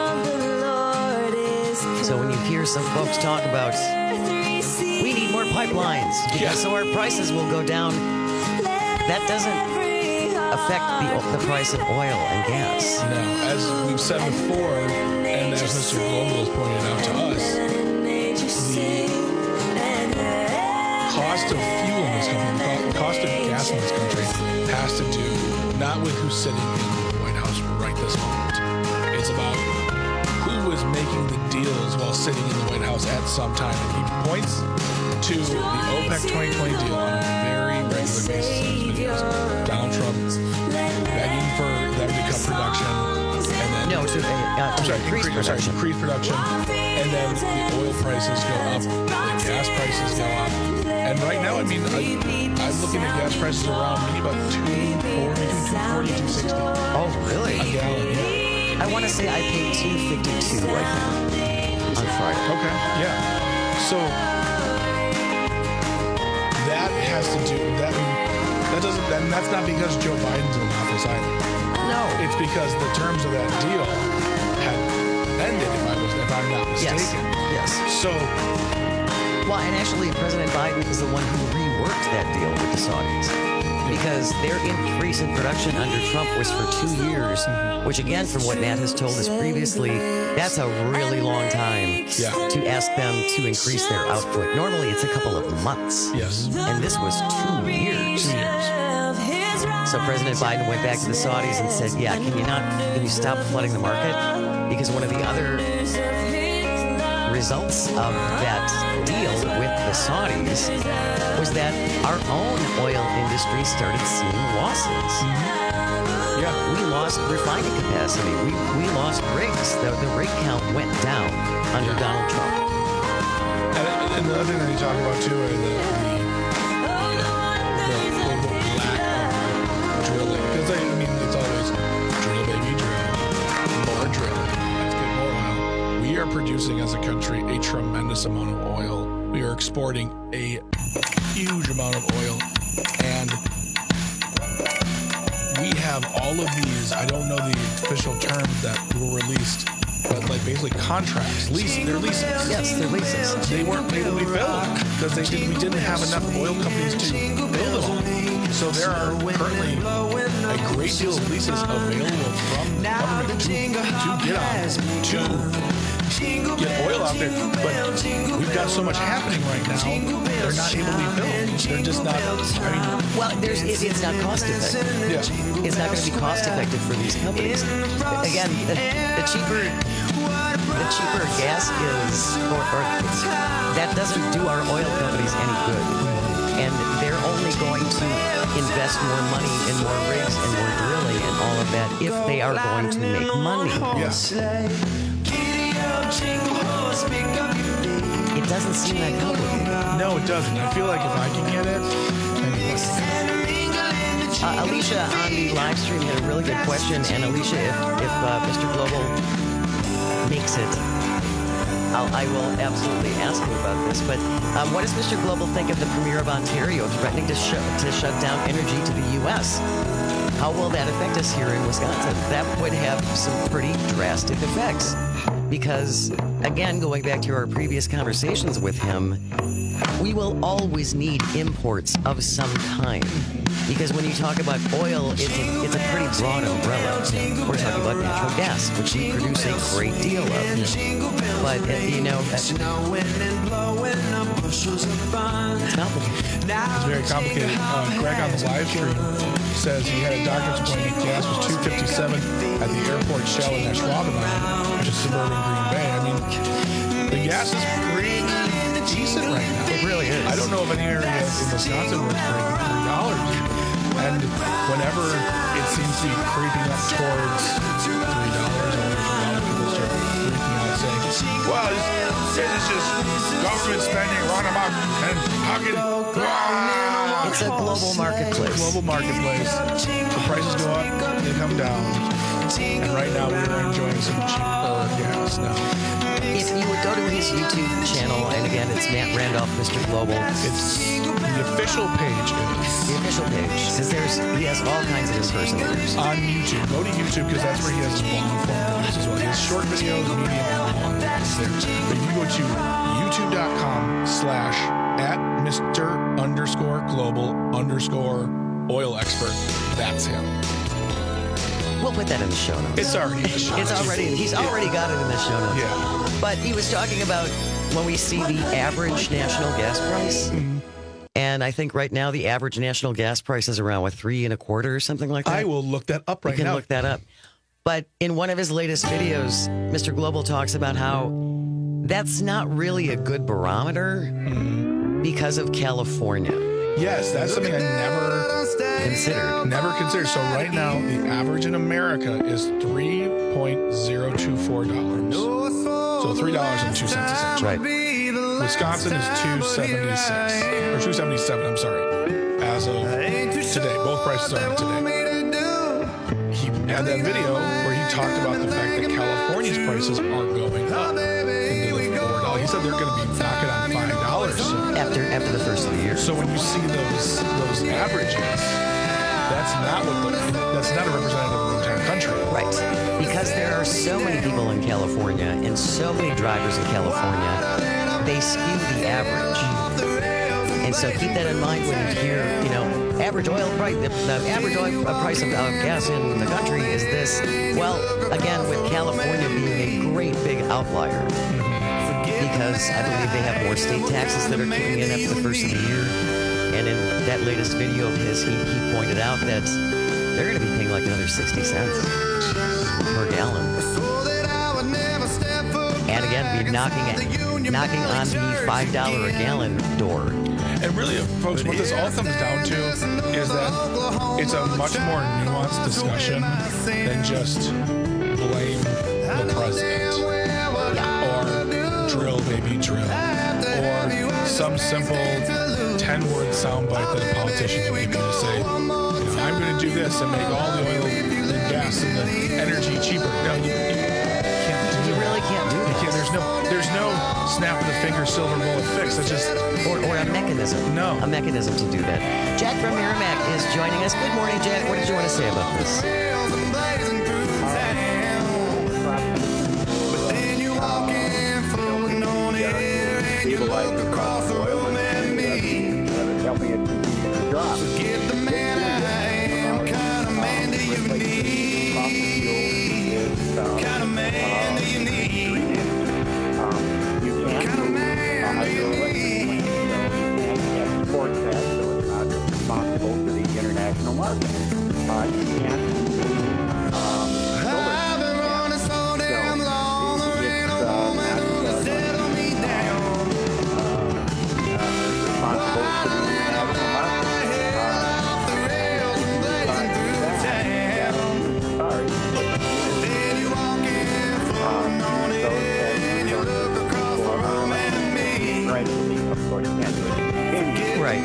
So when you hear some folks talk about, we need more pipelines because Yes. so our prices will go down, that doesn't affect the, the price of oil and gas. No, as we've said before, and as Mister Global has pointed out to us, the cost of fuel in this country, the cost of gas in this country has to do not with who's sitting in the White House right this moment. It's about who is making the deals while sitting in the White House at some time. And he points to the OPEC twenty twenty deal on a very regular basis in his videos. Donald Trump begging for them to cut production, and then no, to, uh, I'm sorry, increase increase, production. sorry, increase production, and then the oil prices go up, the gas prices go up, and right now, I mean, I, I'm looking at gas prices around maybe about two forty, two forty, two sixty. Oh, really? A gallon, yeah. I want to say I paid two fifty-two right now on Friday. Okay, yeah. So has to do that. That doesn't. And that's not because Joe Biden's in office either. No, it's because the terms of that deal had ended. If I was, if I'm not mistaken. Yes. Yes. So. Well, and actually, President Biden is the one who reworked that deal with the Saudis. Because their increase in production under Trump was for two years, which again, from what Matt has told us previously, that's a really long time yeah. to ask them to increase their output. Normally, it's a couple of months. Yes. And this was two years. Two years. So President Biden went back to the Saudis and said, yeah, can you not, can you stop flooding the market? Because one of the other results of that deal with the Saudis was that our own oil industry started seeing losses. Mm-hmm. Yeah, we lost refining capacity. We we lost rigs. The, the rig count went down under yeah. Donald Trump. And, and the other thing that you talk about too are the the, the, the, the lack of drilling. Because I mean, it's always drill, baby, drill, more drilling. Let's get more oil. We are producing as a country a tremendous amount of oil. We are exporting a huge amount of oil, and we have all of these, I don't know the official terms that were released, but like basically contracts, leases, they're leases. Yes, they're leases. They weren't able to be filled because they didn't, we didn't have enough oil companies to build them all. So there are currently a great deal of leases available from the government to, to get on, to get oil out there, but we've got so much happening right now, they're not able to be filled. They're just not, I mean... Well, there's, it, it's not cost effective. Yeah. It's not going to be cost effective for these companies. Again, the, the cheaper the cheaper gas is, or, or that doesn't do our oil companies any good. And they're only going to invest more money in more rigs and more drilling and all of that if they are going to make money. Yes. It doesn't seem that complicated. No, it doesn't. I feel like if I can get it, uh, Alicia on the live stream had a really good question, and Alicia, if, if uh, Mister Global makes it, I'll, I will absolutely ask him about this. But um, what does Mister Global think of the Premier of Ontario threatening to, sh- to shut down energy to the U S? How will that affect us here in Wisconsin? That would have some pretty drastic effects. Because, again, going back to our previous conversations with him, we will always need imports of some kind. Because when you talk about oil, it's a, it's a pretty broad umbrella. We're talking about natural gas, which we produce a great deal of. But, uh, you know, uh, it's complicated. It's very complicated. Uh, Greg on the live stream says he had a doctor's appointment. Gas was two fifty-seven at the airport Shell in Ashwaubenon, which is suburban Green Bay. I mean, the gas is pretty decent right now. It really is. I don't know of any area in Wisconsin where it's breaking three dollars. And whenever it seems to be creeping up towards three dollars, a lot of people start freaking out saying, well, this, this is just government spending run amok and pocket. It's a global marketplace. It's a global marketplace. The prices go up, they come down. And right now we're enjoying some cheaper gas now. If you would go to his YouTube channel, and again, it's Matt Randolph, Mister Global. It's the official page is the official page because there's he has all kinds of impersonators on YouTube. Go to YouTube because that's where he has his long form videos as well. He has short videos, medium, and long videos there. But if you go to youtube dot com slash at Mister underscore global underscore oil expert, that's him. We'll put that in the show notes. It's already in the show notes. It's already, he's already got it in the show notes. Yeah. But he was talking about when we see the average national gas price. Mm-hmm. And I think right now the average national gas price is around, what, three and a quarter or something like that? I will look that up right now. You can now. look that up. But in one of his latest videos, Mister Global talks about how that's not really a good barometer mm-hmm. because of California. Yes, that's something I never considered. Never considered. So right now, the average in America is three point zero two four dollars. So three dollars and two cents essentially. Right. Wisconsin is two seventy-six or two seventy-seven. I'm sorry. As of today, both prices are on today. He had that video where he talked about the fact that California's prices aren't going up into the four dollars. He said they're going to be knocking on five dollars. dollars after after the first of the year. So when you see those those averages, that's not what the, that's not a representative of the entire country. Right. Because there are so many people in California and so many drivers in California, they skew the average. And so keep that in mind when you hear, you know, average oil price, the, the average oil price of uh, gas in the country is this. Well, again, with California being a great big outlier, because I believe they have more state taxes that are kicking in after the first of the year. And in that latest video of his, he, he pointed out that they're going to be paying like another sixty cents per gallon. And again, be knocking at, knocking on the five dollars a gallon door. And really, folks, what this all comes down to is that it's a much more nuanced discussion than just blame the president or drill, baby, drill, or some simple ten-word soundbite that a politician can give you to say, I'm going to do this and make all the oil and gas and the energy cheaper. No, you, you can't do You really can't do You that. can't, there's no, there's no snap of the finger, silver bullet fix. It's just or, or a mechanism. No, a mechanism to do that. Jack from Merrimack is joining us. Good morning, Jack. What did you want to say about this? Stabilize the cost of oil and helping it to drop. Forget the man I am, kind of man do you need? Kind of man do you need? You can't kind of man do you need? You can't export that, so it's not responsible for the international market. Uh, you can't um, I've been running so damn long, there ain't no woman who'll settle me down. Right.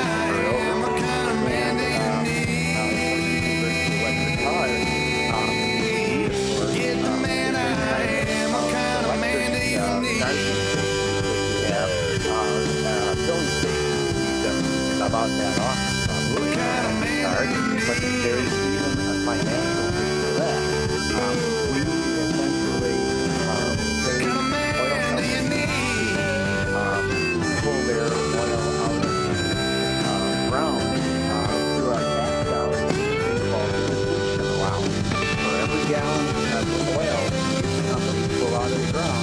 About that office, uh, really hard, but there is even a financial reason for that. Um, we essentially um, pay oil companies um, pull their oil out of the uh, ground uh, through our tax dollars, thing called the depletion allowance. For every gallon of oil the companies pull out of the ground,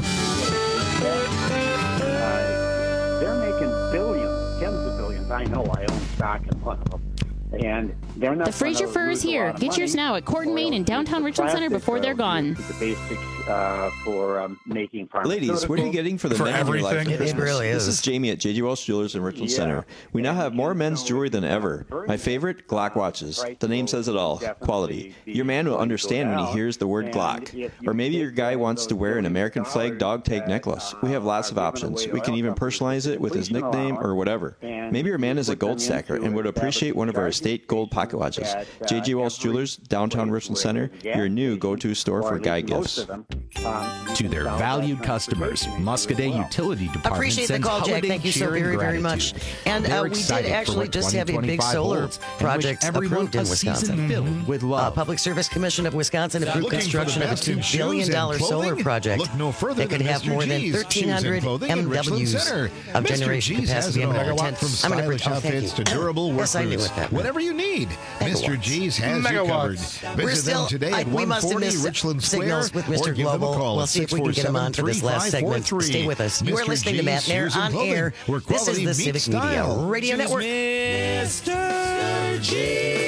uh, they're making billions, tens of billions. I know I own stock in one of them. And they're not the Fraser Fur is here. Get yours now at Corton, Maine and downtown Richland Center before they're gone. The basics uh, for um, making farm. Ladies, what are you getting for the For men in your life? everything? for It Christmas? really This is. is Jamie at J G Welch Jewelers in Richland Yeah. Center. We now have more men's jewelry than ever. My favorite, Glock watches. The name says it all. Quality. Your man will understand when he hears the word Glock. Or maybe your guy wants to wear an American flag dog tag necklace. We have lots of options. We can even personalize it with his nickname or whatever. Maybe your man is a gold stacker and would appreciate one of our estate gold pocket watches. J G Welch Jewelers, downtown Richland Center, your new go-to store for guy gifts. To their valued customers, Muscadet Utility Department Appreciate the sends call, Jack. holiday Thank you so cheer and very, very much. gratitude. And They're uh, we did excited for actually what just have a big twenty twenty-five solar holds, and wish project everyone approved in a season Wisconsin. filled with love. Uh, Public Service Commission of Wisconsin approved Looking for the construction of a best two in shoes billion and dollars solar clothing? project Look no further that could than have Mister more than G's thirteen hundred Shoes and Clothing in M Richland Ws Center. of Mister generation G's has capacity it in all. megawatt. Megawatt from I'm going to stylish oh, thank outfits you. to durable work Yes, I knew boots. what that meant. Whatever you need, Mister Megawatts. G's has you Megawatts. covered. We're Visit still, them today I, at we one must have forty missed Richland signals Square, with Mister or give them a Global. call We'll at see if we can get him on for this last segment. Stay with us. You are Mister listening to Matt G's Nair Shoes and on Clothing, air. where This is quality the meets Civic Media style. Radio Network. Mister G.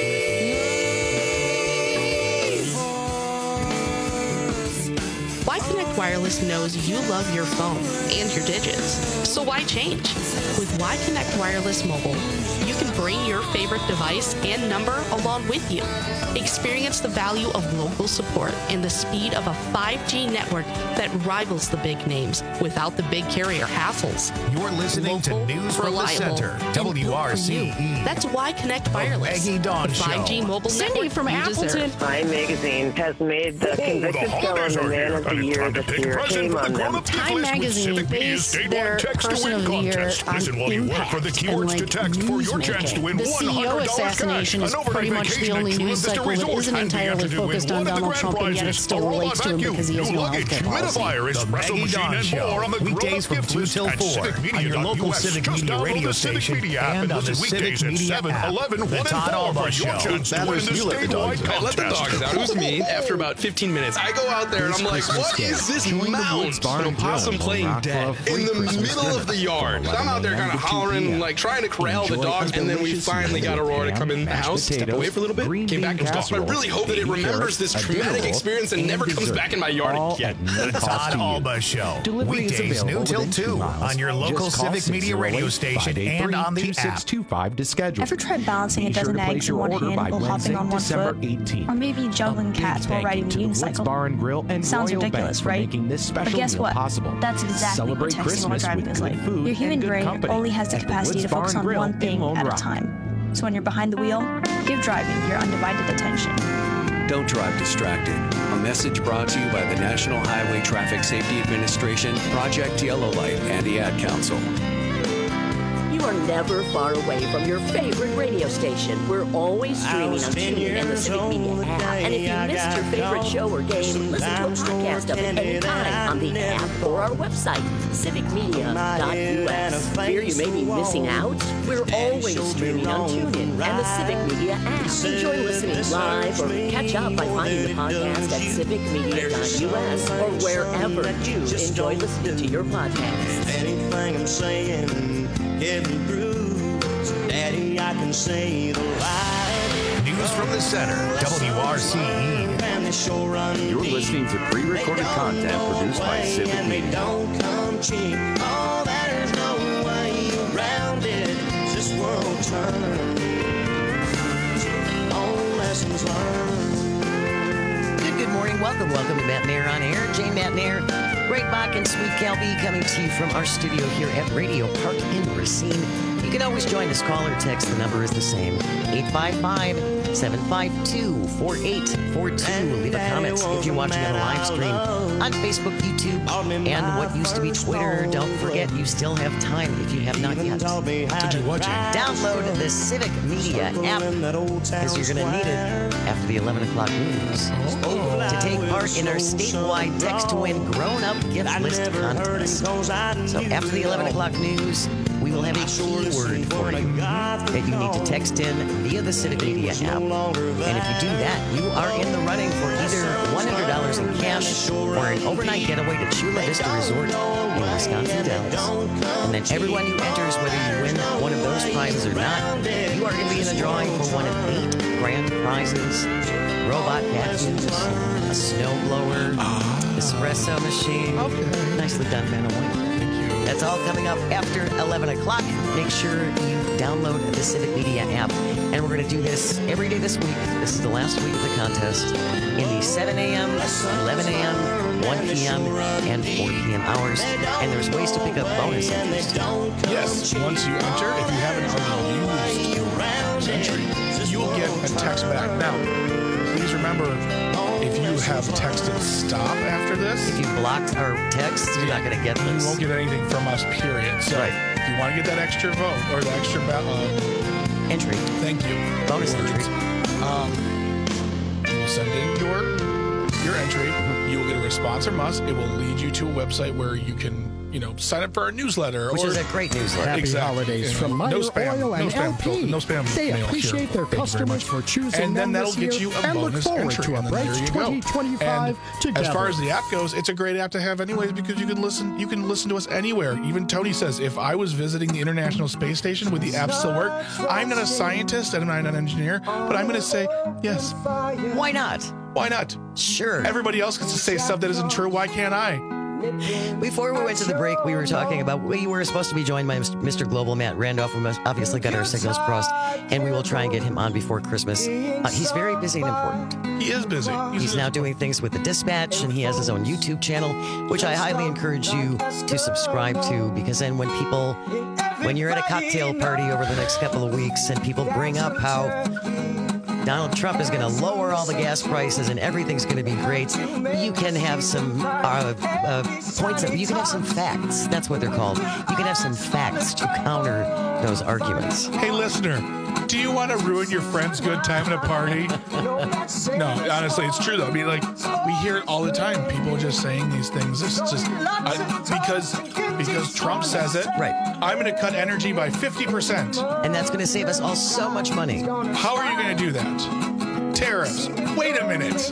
Y-Connect Wireless knows you love your phone and your digits, so why change? With Y-Connect Wireless Mobile, you can bring your favorite device and number along with you. Experience the value of local support and the speed of a five G network that rivals the big names without the big carrier hassles. You're listening Local, to News from the reliable, Center, and W built R for C E. you. That's Y-Connect Wireless. Maggie Dawn the five G Show. mobile Cindy network from you Appleton. deserve. Time magazine has made the Oh, the convicted holidays felon the are man here, of the and it's year this year came on them. Time Magazine based their Person of the Year on impact and like newsmaking. The C E O assassination is pretty much the only news cycle that isn't entirely focused on Donald Trump, and yet it still relates to him because he has no healthcare policy. The Maggie Dawn Show, weekdays from two till four on your local Civic Media radio station and on the Civic Media app. The Todd Alba Show. That was you let the dogs out. I let the dogs out. It was me. After about fifteen minutes, I go out there and I'm like, what is this mound? An opossum playing dead in the middle of the yard. So I'm out there kind of hollering, like trying to corral the dogs, and then we finally got Aurora to come in the house, step away for a little bit, came back and was gone. So I really hope that it remembers this traumatic experience and never comes back in my yard again. The Todd Alba Show, weekdays noon till two on your local Civic Media radio station and on the app. To schedule. Ever tried balancing a dozen eggs in one hand while hopping on one foot? Or maybe juggling cats while riding a unicycle? Bar and Grill and Sounds Royal ridiculous, Bank right? Making this special But guess meal what? Possible. That's exactly Celebrate what texting Christmas while driving with is good like. food Your human and good brain company only has the at the capacity Woods to Bar focus and on Grill one in thing Lone at a Rock. time. So when you're behind the wheel, give driving your undivided attention. Don't drive distracted. A message brought to you by the National Highway Traffic Safety Administration, Project Yellow Light, and the Ad Council. You are never far away from your favorite radio station. We're always streaming on TuneIn and the Civic Media app. And if you missed your favorite show or game, listen to a podcast of it anytime on the app or our website, civic media dot U S. Fear you may be missing out? We're always streaming on TuneIn and the Civic Media app. Enjoy listening live or catch up by finding the podcast at civic media dot U S or wherever you enjoy listening to your podcasts. Anything I'm saying, getting through, Daddy, I can say the light. News from the center, W R C E. You're listening to pre-recorded content produced by Civic Media. Don't come cheap. Oh, there's no way around it. This world turns. All lessons learned. Good, good morning. Welcome, welcome to Matt Mayer on Air. Jane Matt Mayer, Greg Bach, and Sweet Calby coming to you from our studio here at Radio Park in Racine. You can always join us. Call or text. The number is the same. eight five five, seven five two, four eight four two. Leave a comment if you're watching on a live stream on Facebook, YouTube, and what used to be Twitter. Don't forget, you still have time if you have not yet. To do what, Jane? Download the Civic Media app because you're going to need it after the eleven o'clock news to take part in our statewide text-to-win grown-up gift list contest. So after the eleven o'clock news, we will have a keyword for you that you need to text in via the Civic Media app. And if you do that, you are in the running for either one hundred dollars in cash or an overnight getaway to Chula Vista Resort in Wisconsin Dells. And then everyone who enters, whether you win one of those prizes or not, you are going to be in the drawing for one of eight grand prizes: robot vacuums, a snow blower, espresso machine. Nicely done, man. Away. That's all coming up after eleven o'clock. Make sure you download the Civic Media app. And we're going to do this every day this week. This is the last week of the contest in the seven a.m., eleven a.m., one p.m., and four p.m. hours. And there's ways to pick up bonus entries. Yes, once you enter, if you haven't already used entry, you'll get a text back. Now, please remember, if you have texted stop after this, if you blocked our text, you're not going to get this. You won't get anything from us, period. So right. If you want to get that extra vote or the extra ba- uh, entry, thank you, bonus words, entry, um, you will send in your your entry. You will get a response from us. It will lead you to a website where you can, you know, sign up for our newsletter. Which or, is a great newsletter. Happy exactly. holidays you know, from Meyer no spam, Oil and no spam, L P. No spam. They mail appreciate here. their Thank you very customers much. for choosing and then them that'll this get year you a and look bonus forward entry. to a And then bright there you twenty go. twenty-five And together. as far as the app goes, it's a great app to have anyways because you can listen. You can listen to us anywhere. Even Tony says, if I was visiting the International Space Station, would the app still work? I'm not a scientist and I'm not an engineer, but I'm going to say yes. Why not? Why not? Sure. Everybody else gets to say stuff that isn't true. Why can't I? Before we went to the break, we were talking about we were supposed to be joined by Mister Global Matt Randolph. We must obviously got our signals crossed, and we will try and get him on before Christmas. Uh, he's very busy and important. He is busy. He's, he's now doing things with the Dispatch, and he has his own YouTube channel, which I highly encourage you to subscribe to, because then when people, when you're at a cocktail party over the next couple of weeks, and people bring up how Donald Trump is going to lower all the gas prices and everything's going to be great, you can have some uh, uh, points of, you can have some facts. That's what they're called. You can have some facts to counter those arguments. Hey, listener, do you want to ruin your friend's good time at a party? No, honestly, it's true, though. I mean, like, we hear it all the time. People just saying these things. It's just uh, because because Trump says it. Right. I'm going to cut energy by fifty percent. And that's going to save us all so much money. How are you going to do that? Tariffs. Wait a minute.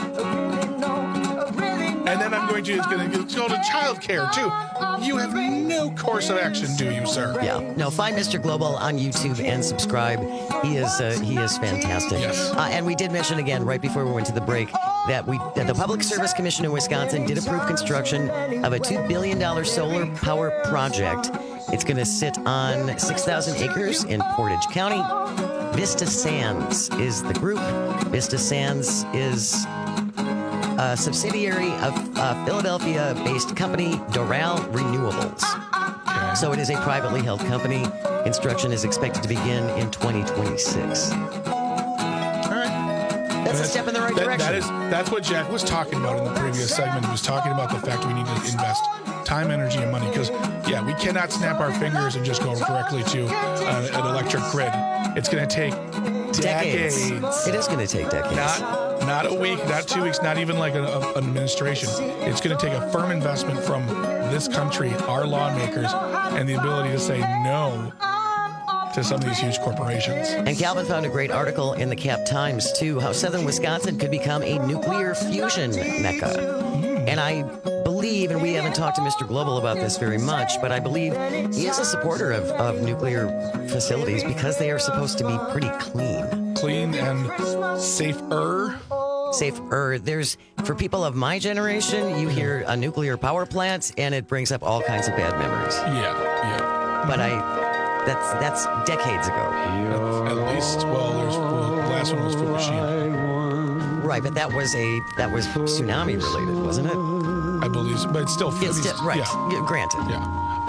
And then I'm going to, it's going to go to child care, too. You have no course of action, do you, sir? Yeah. No, find Mister Global on YouTube and subscribe. He is uh, he is fantastic. Yes. Uh, and we did mention again, right before we went to the break, that we that the Public Service Commission in Wisconsin did approve construction of a two billion dollars solar power project. It's going to sit on six thousand acres in Portage County. Vista Sands is the group. Vista Sands is a subsidiary of uh, Philadelphia-based company Doral Renewables. Okay. So it is a privately held company. Construction is expected to begin in twenty twenty-six. All right. That's, that's a step in the right that, direction. That is, that's what Jack was talking about in the previous segment. He was talking about the fact we need to invest time, energy, and money. Because, yeah, we cannot snap our fingers and just go directly to uh, an electric grid. It's going to take decades. decades. It is going to take decades. Not Not a week, not two weeks, not even like a, a, an administration. It's going to take a firm investment from this country, our lawmakers, and the ability to say no to some of these huge corporations. And Calvin found a great article in the Cap Times, too, how southern Wisconsin could become a nuclear fusion mecca. Mm. And I believe, and we haven't talked to Mister Global about this very much, but I believe he is a supporter of, of nuclear facilities because they are supposed to be pretty clean. Clean and safer. Safer. There's, for people of my generation, you hear a nuclear power plant and it brings up all kinds of bad memories. Yeah, yeah. But I, that's that's decades ago. At, at least, well, there's well, the last one was Fukushima. Right, but that was a that was tsunami related, wasn't it? I believe so, but it's still it's still, right. Yeah. Granted. Yeah.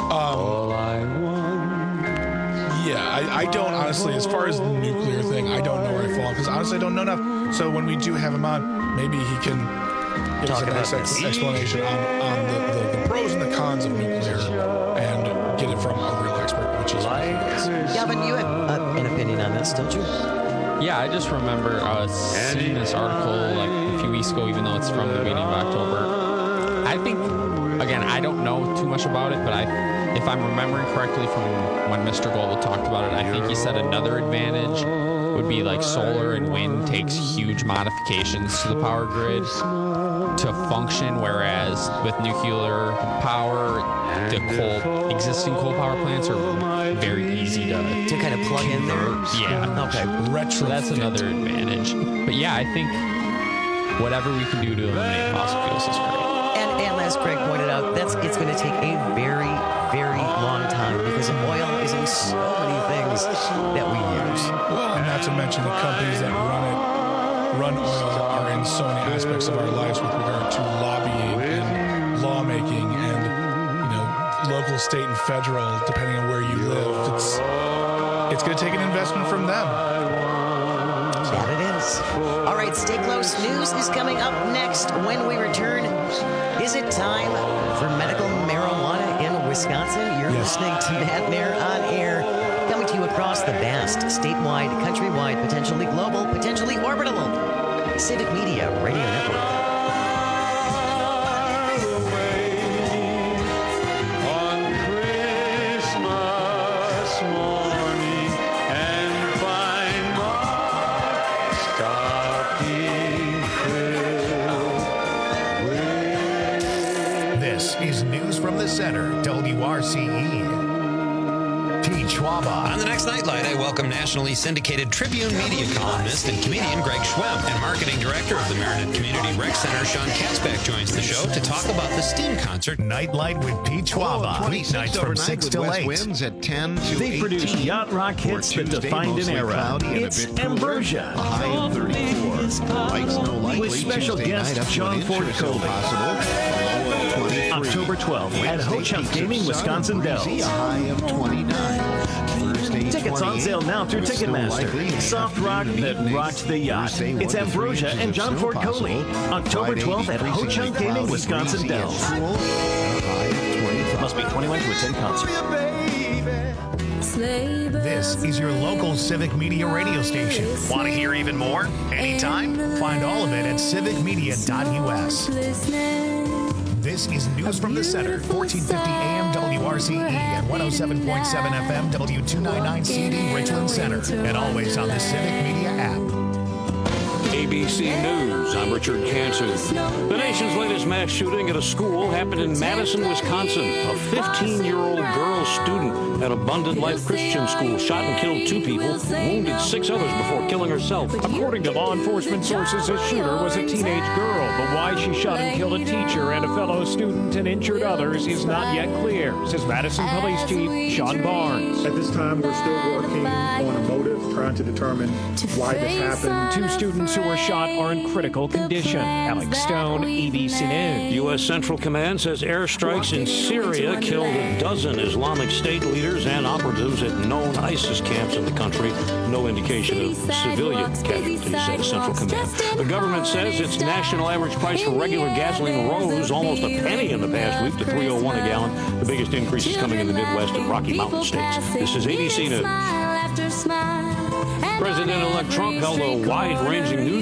Um, Yeah, I, I don't honestly, as far as the nuclear thing, I don't know where I fall because honestly I don't know enough. So when we do have him on, maybe he can give us a nice ex- explanation on, on the, the, the pros and the cons of nuclear and get it from a real expert, which is why. Yeah, but you have uh, an opinion on this, don't you? Yeah, I just remember uh, seeing this article like a few weeks ago, even though it's from the beginning of October. I think, again, I don't know too much about it, but I. If I'm remembering correctly from when Mister Global talked about it, I think he said another advantage would be like solar and wind takes huge modifications to the power grid to function, whereas with nuclear power, the coal existing coal power plants are very easy to to kind of plug in there. Yeah. Okay. Retro. So that's another advantage. But yeah, I think whatever we can do to eliminate fossil fuels is great. And, and as Greg pointed out, that's it's going to take a very, very long time because oil is in so many things that we use. Well, and not to mention the companies that run it, run oil, are in so many aspects of our lives with regard to lobbying and lawmaking and, you know, local, state, and federal, depending on where you live. It's it's going to take an investment from them. That it is. All right, stay close. News is coming up next. When we return, is it time for medical marijuana in Wisconsin? You're yes. listening to Matt Mayer on Air, coming to you across the vast, statewide, countrywide, potentially global, potentially orbital Civic Media Radio Network. Is news from the center, W R C E. Pete Schwaba. On the next Nightlight, I welcome nationally syndicated Tribune media columnist and comedian Greg Schwem, and marketing director of the Marinette Community Rec Center, Sean Katzbach, joins the show to talk about the STEAM concert. Nightlight with Pete Schwaba. Weeknights from six till eight. Winds at ten to they produce yacht rock hits that defined an era. It's Ambrosia. A high of thirty-four. Lights no likely. With special Tuesday guest night, John Ford Coley. Possible. A low of twenty-three. October twelfth at Ho Chunk Gaming, Wisconsin Dells. A high of twenty-nine. Thursday, Tickets on sale now through Ticketmaster. Soft rock that rocked the yacht. It's Ambrosia and John Ford Coley. October twelfth at Ho Chunk Gaming, Wisconsin Dells. Must be twenty-one to attend concert. This is your local Civic Media radio station. Want to hear even more? Anytime? Find all of it at civic media dot u s. This is News from the Center, fourteen fifty A M W R C E and one oh seven point seven F M W two ninety-nine C D Richland Center, and always on the Civic Media app. A B C News, I'm Richard Cantu. The nation's latest mass shooting at a school happened in Madison, Wisconsin. A fifteen-year-old girl student at Abundant Life Christian School shot and killed two people, wounded six others before killing herself. According to law enforcement sources, the shooter was a teenage girl, but why she shot and killed a teacher and a fellow student and injured others is not yet clear, says Madison Police Chief Sean Barnes. At this time, we're still working on a motive, trying to determine why this happened. Two students who were shot are in critical condition. Alex Stone, A B C News. U S Central Command says airstrikes in Syria killed a dozen Islamic State leaders and operatives at known ISIS camps in the country. No indication of civilian casualties, says Central Command. The government says its national average price for regular gasoline rose almost a penny in the past week to three oh one a gallon. The biggest increase is coming in the Midwest and Rocky Mountain states. This is A B C News. President-elect Trump held a wide-ranging news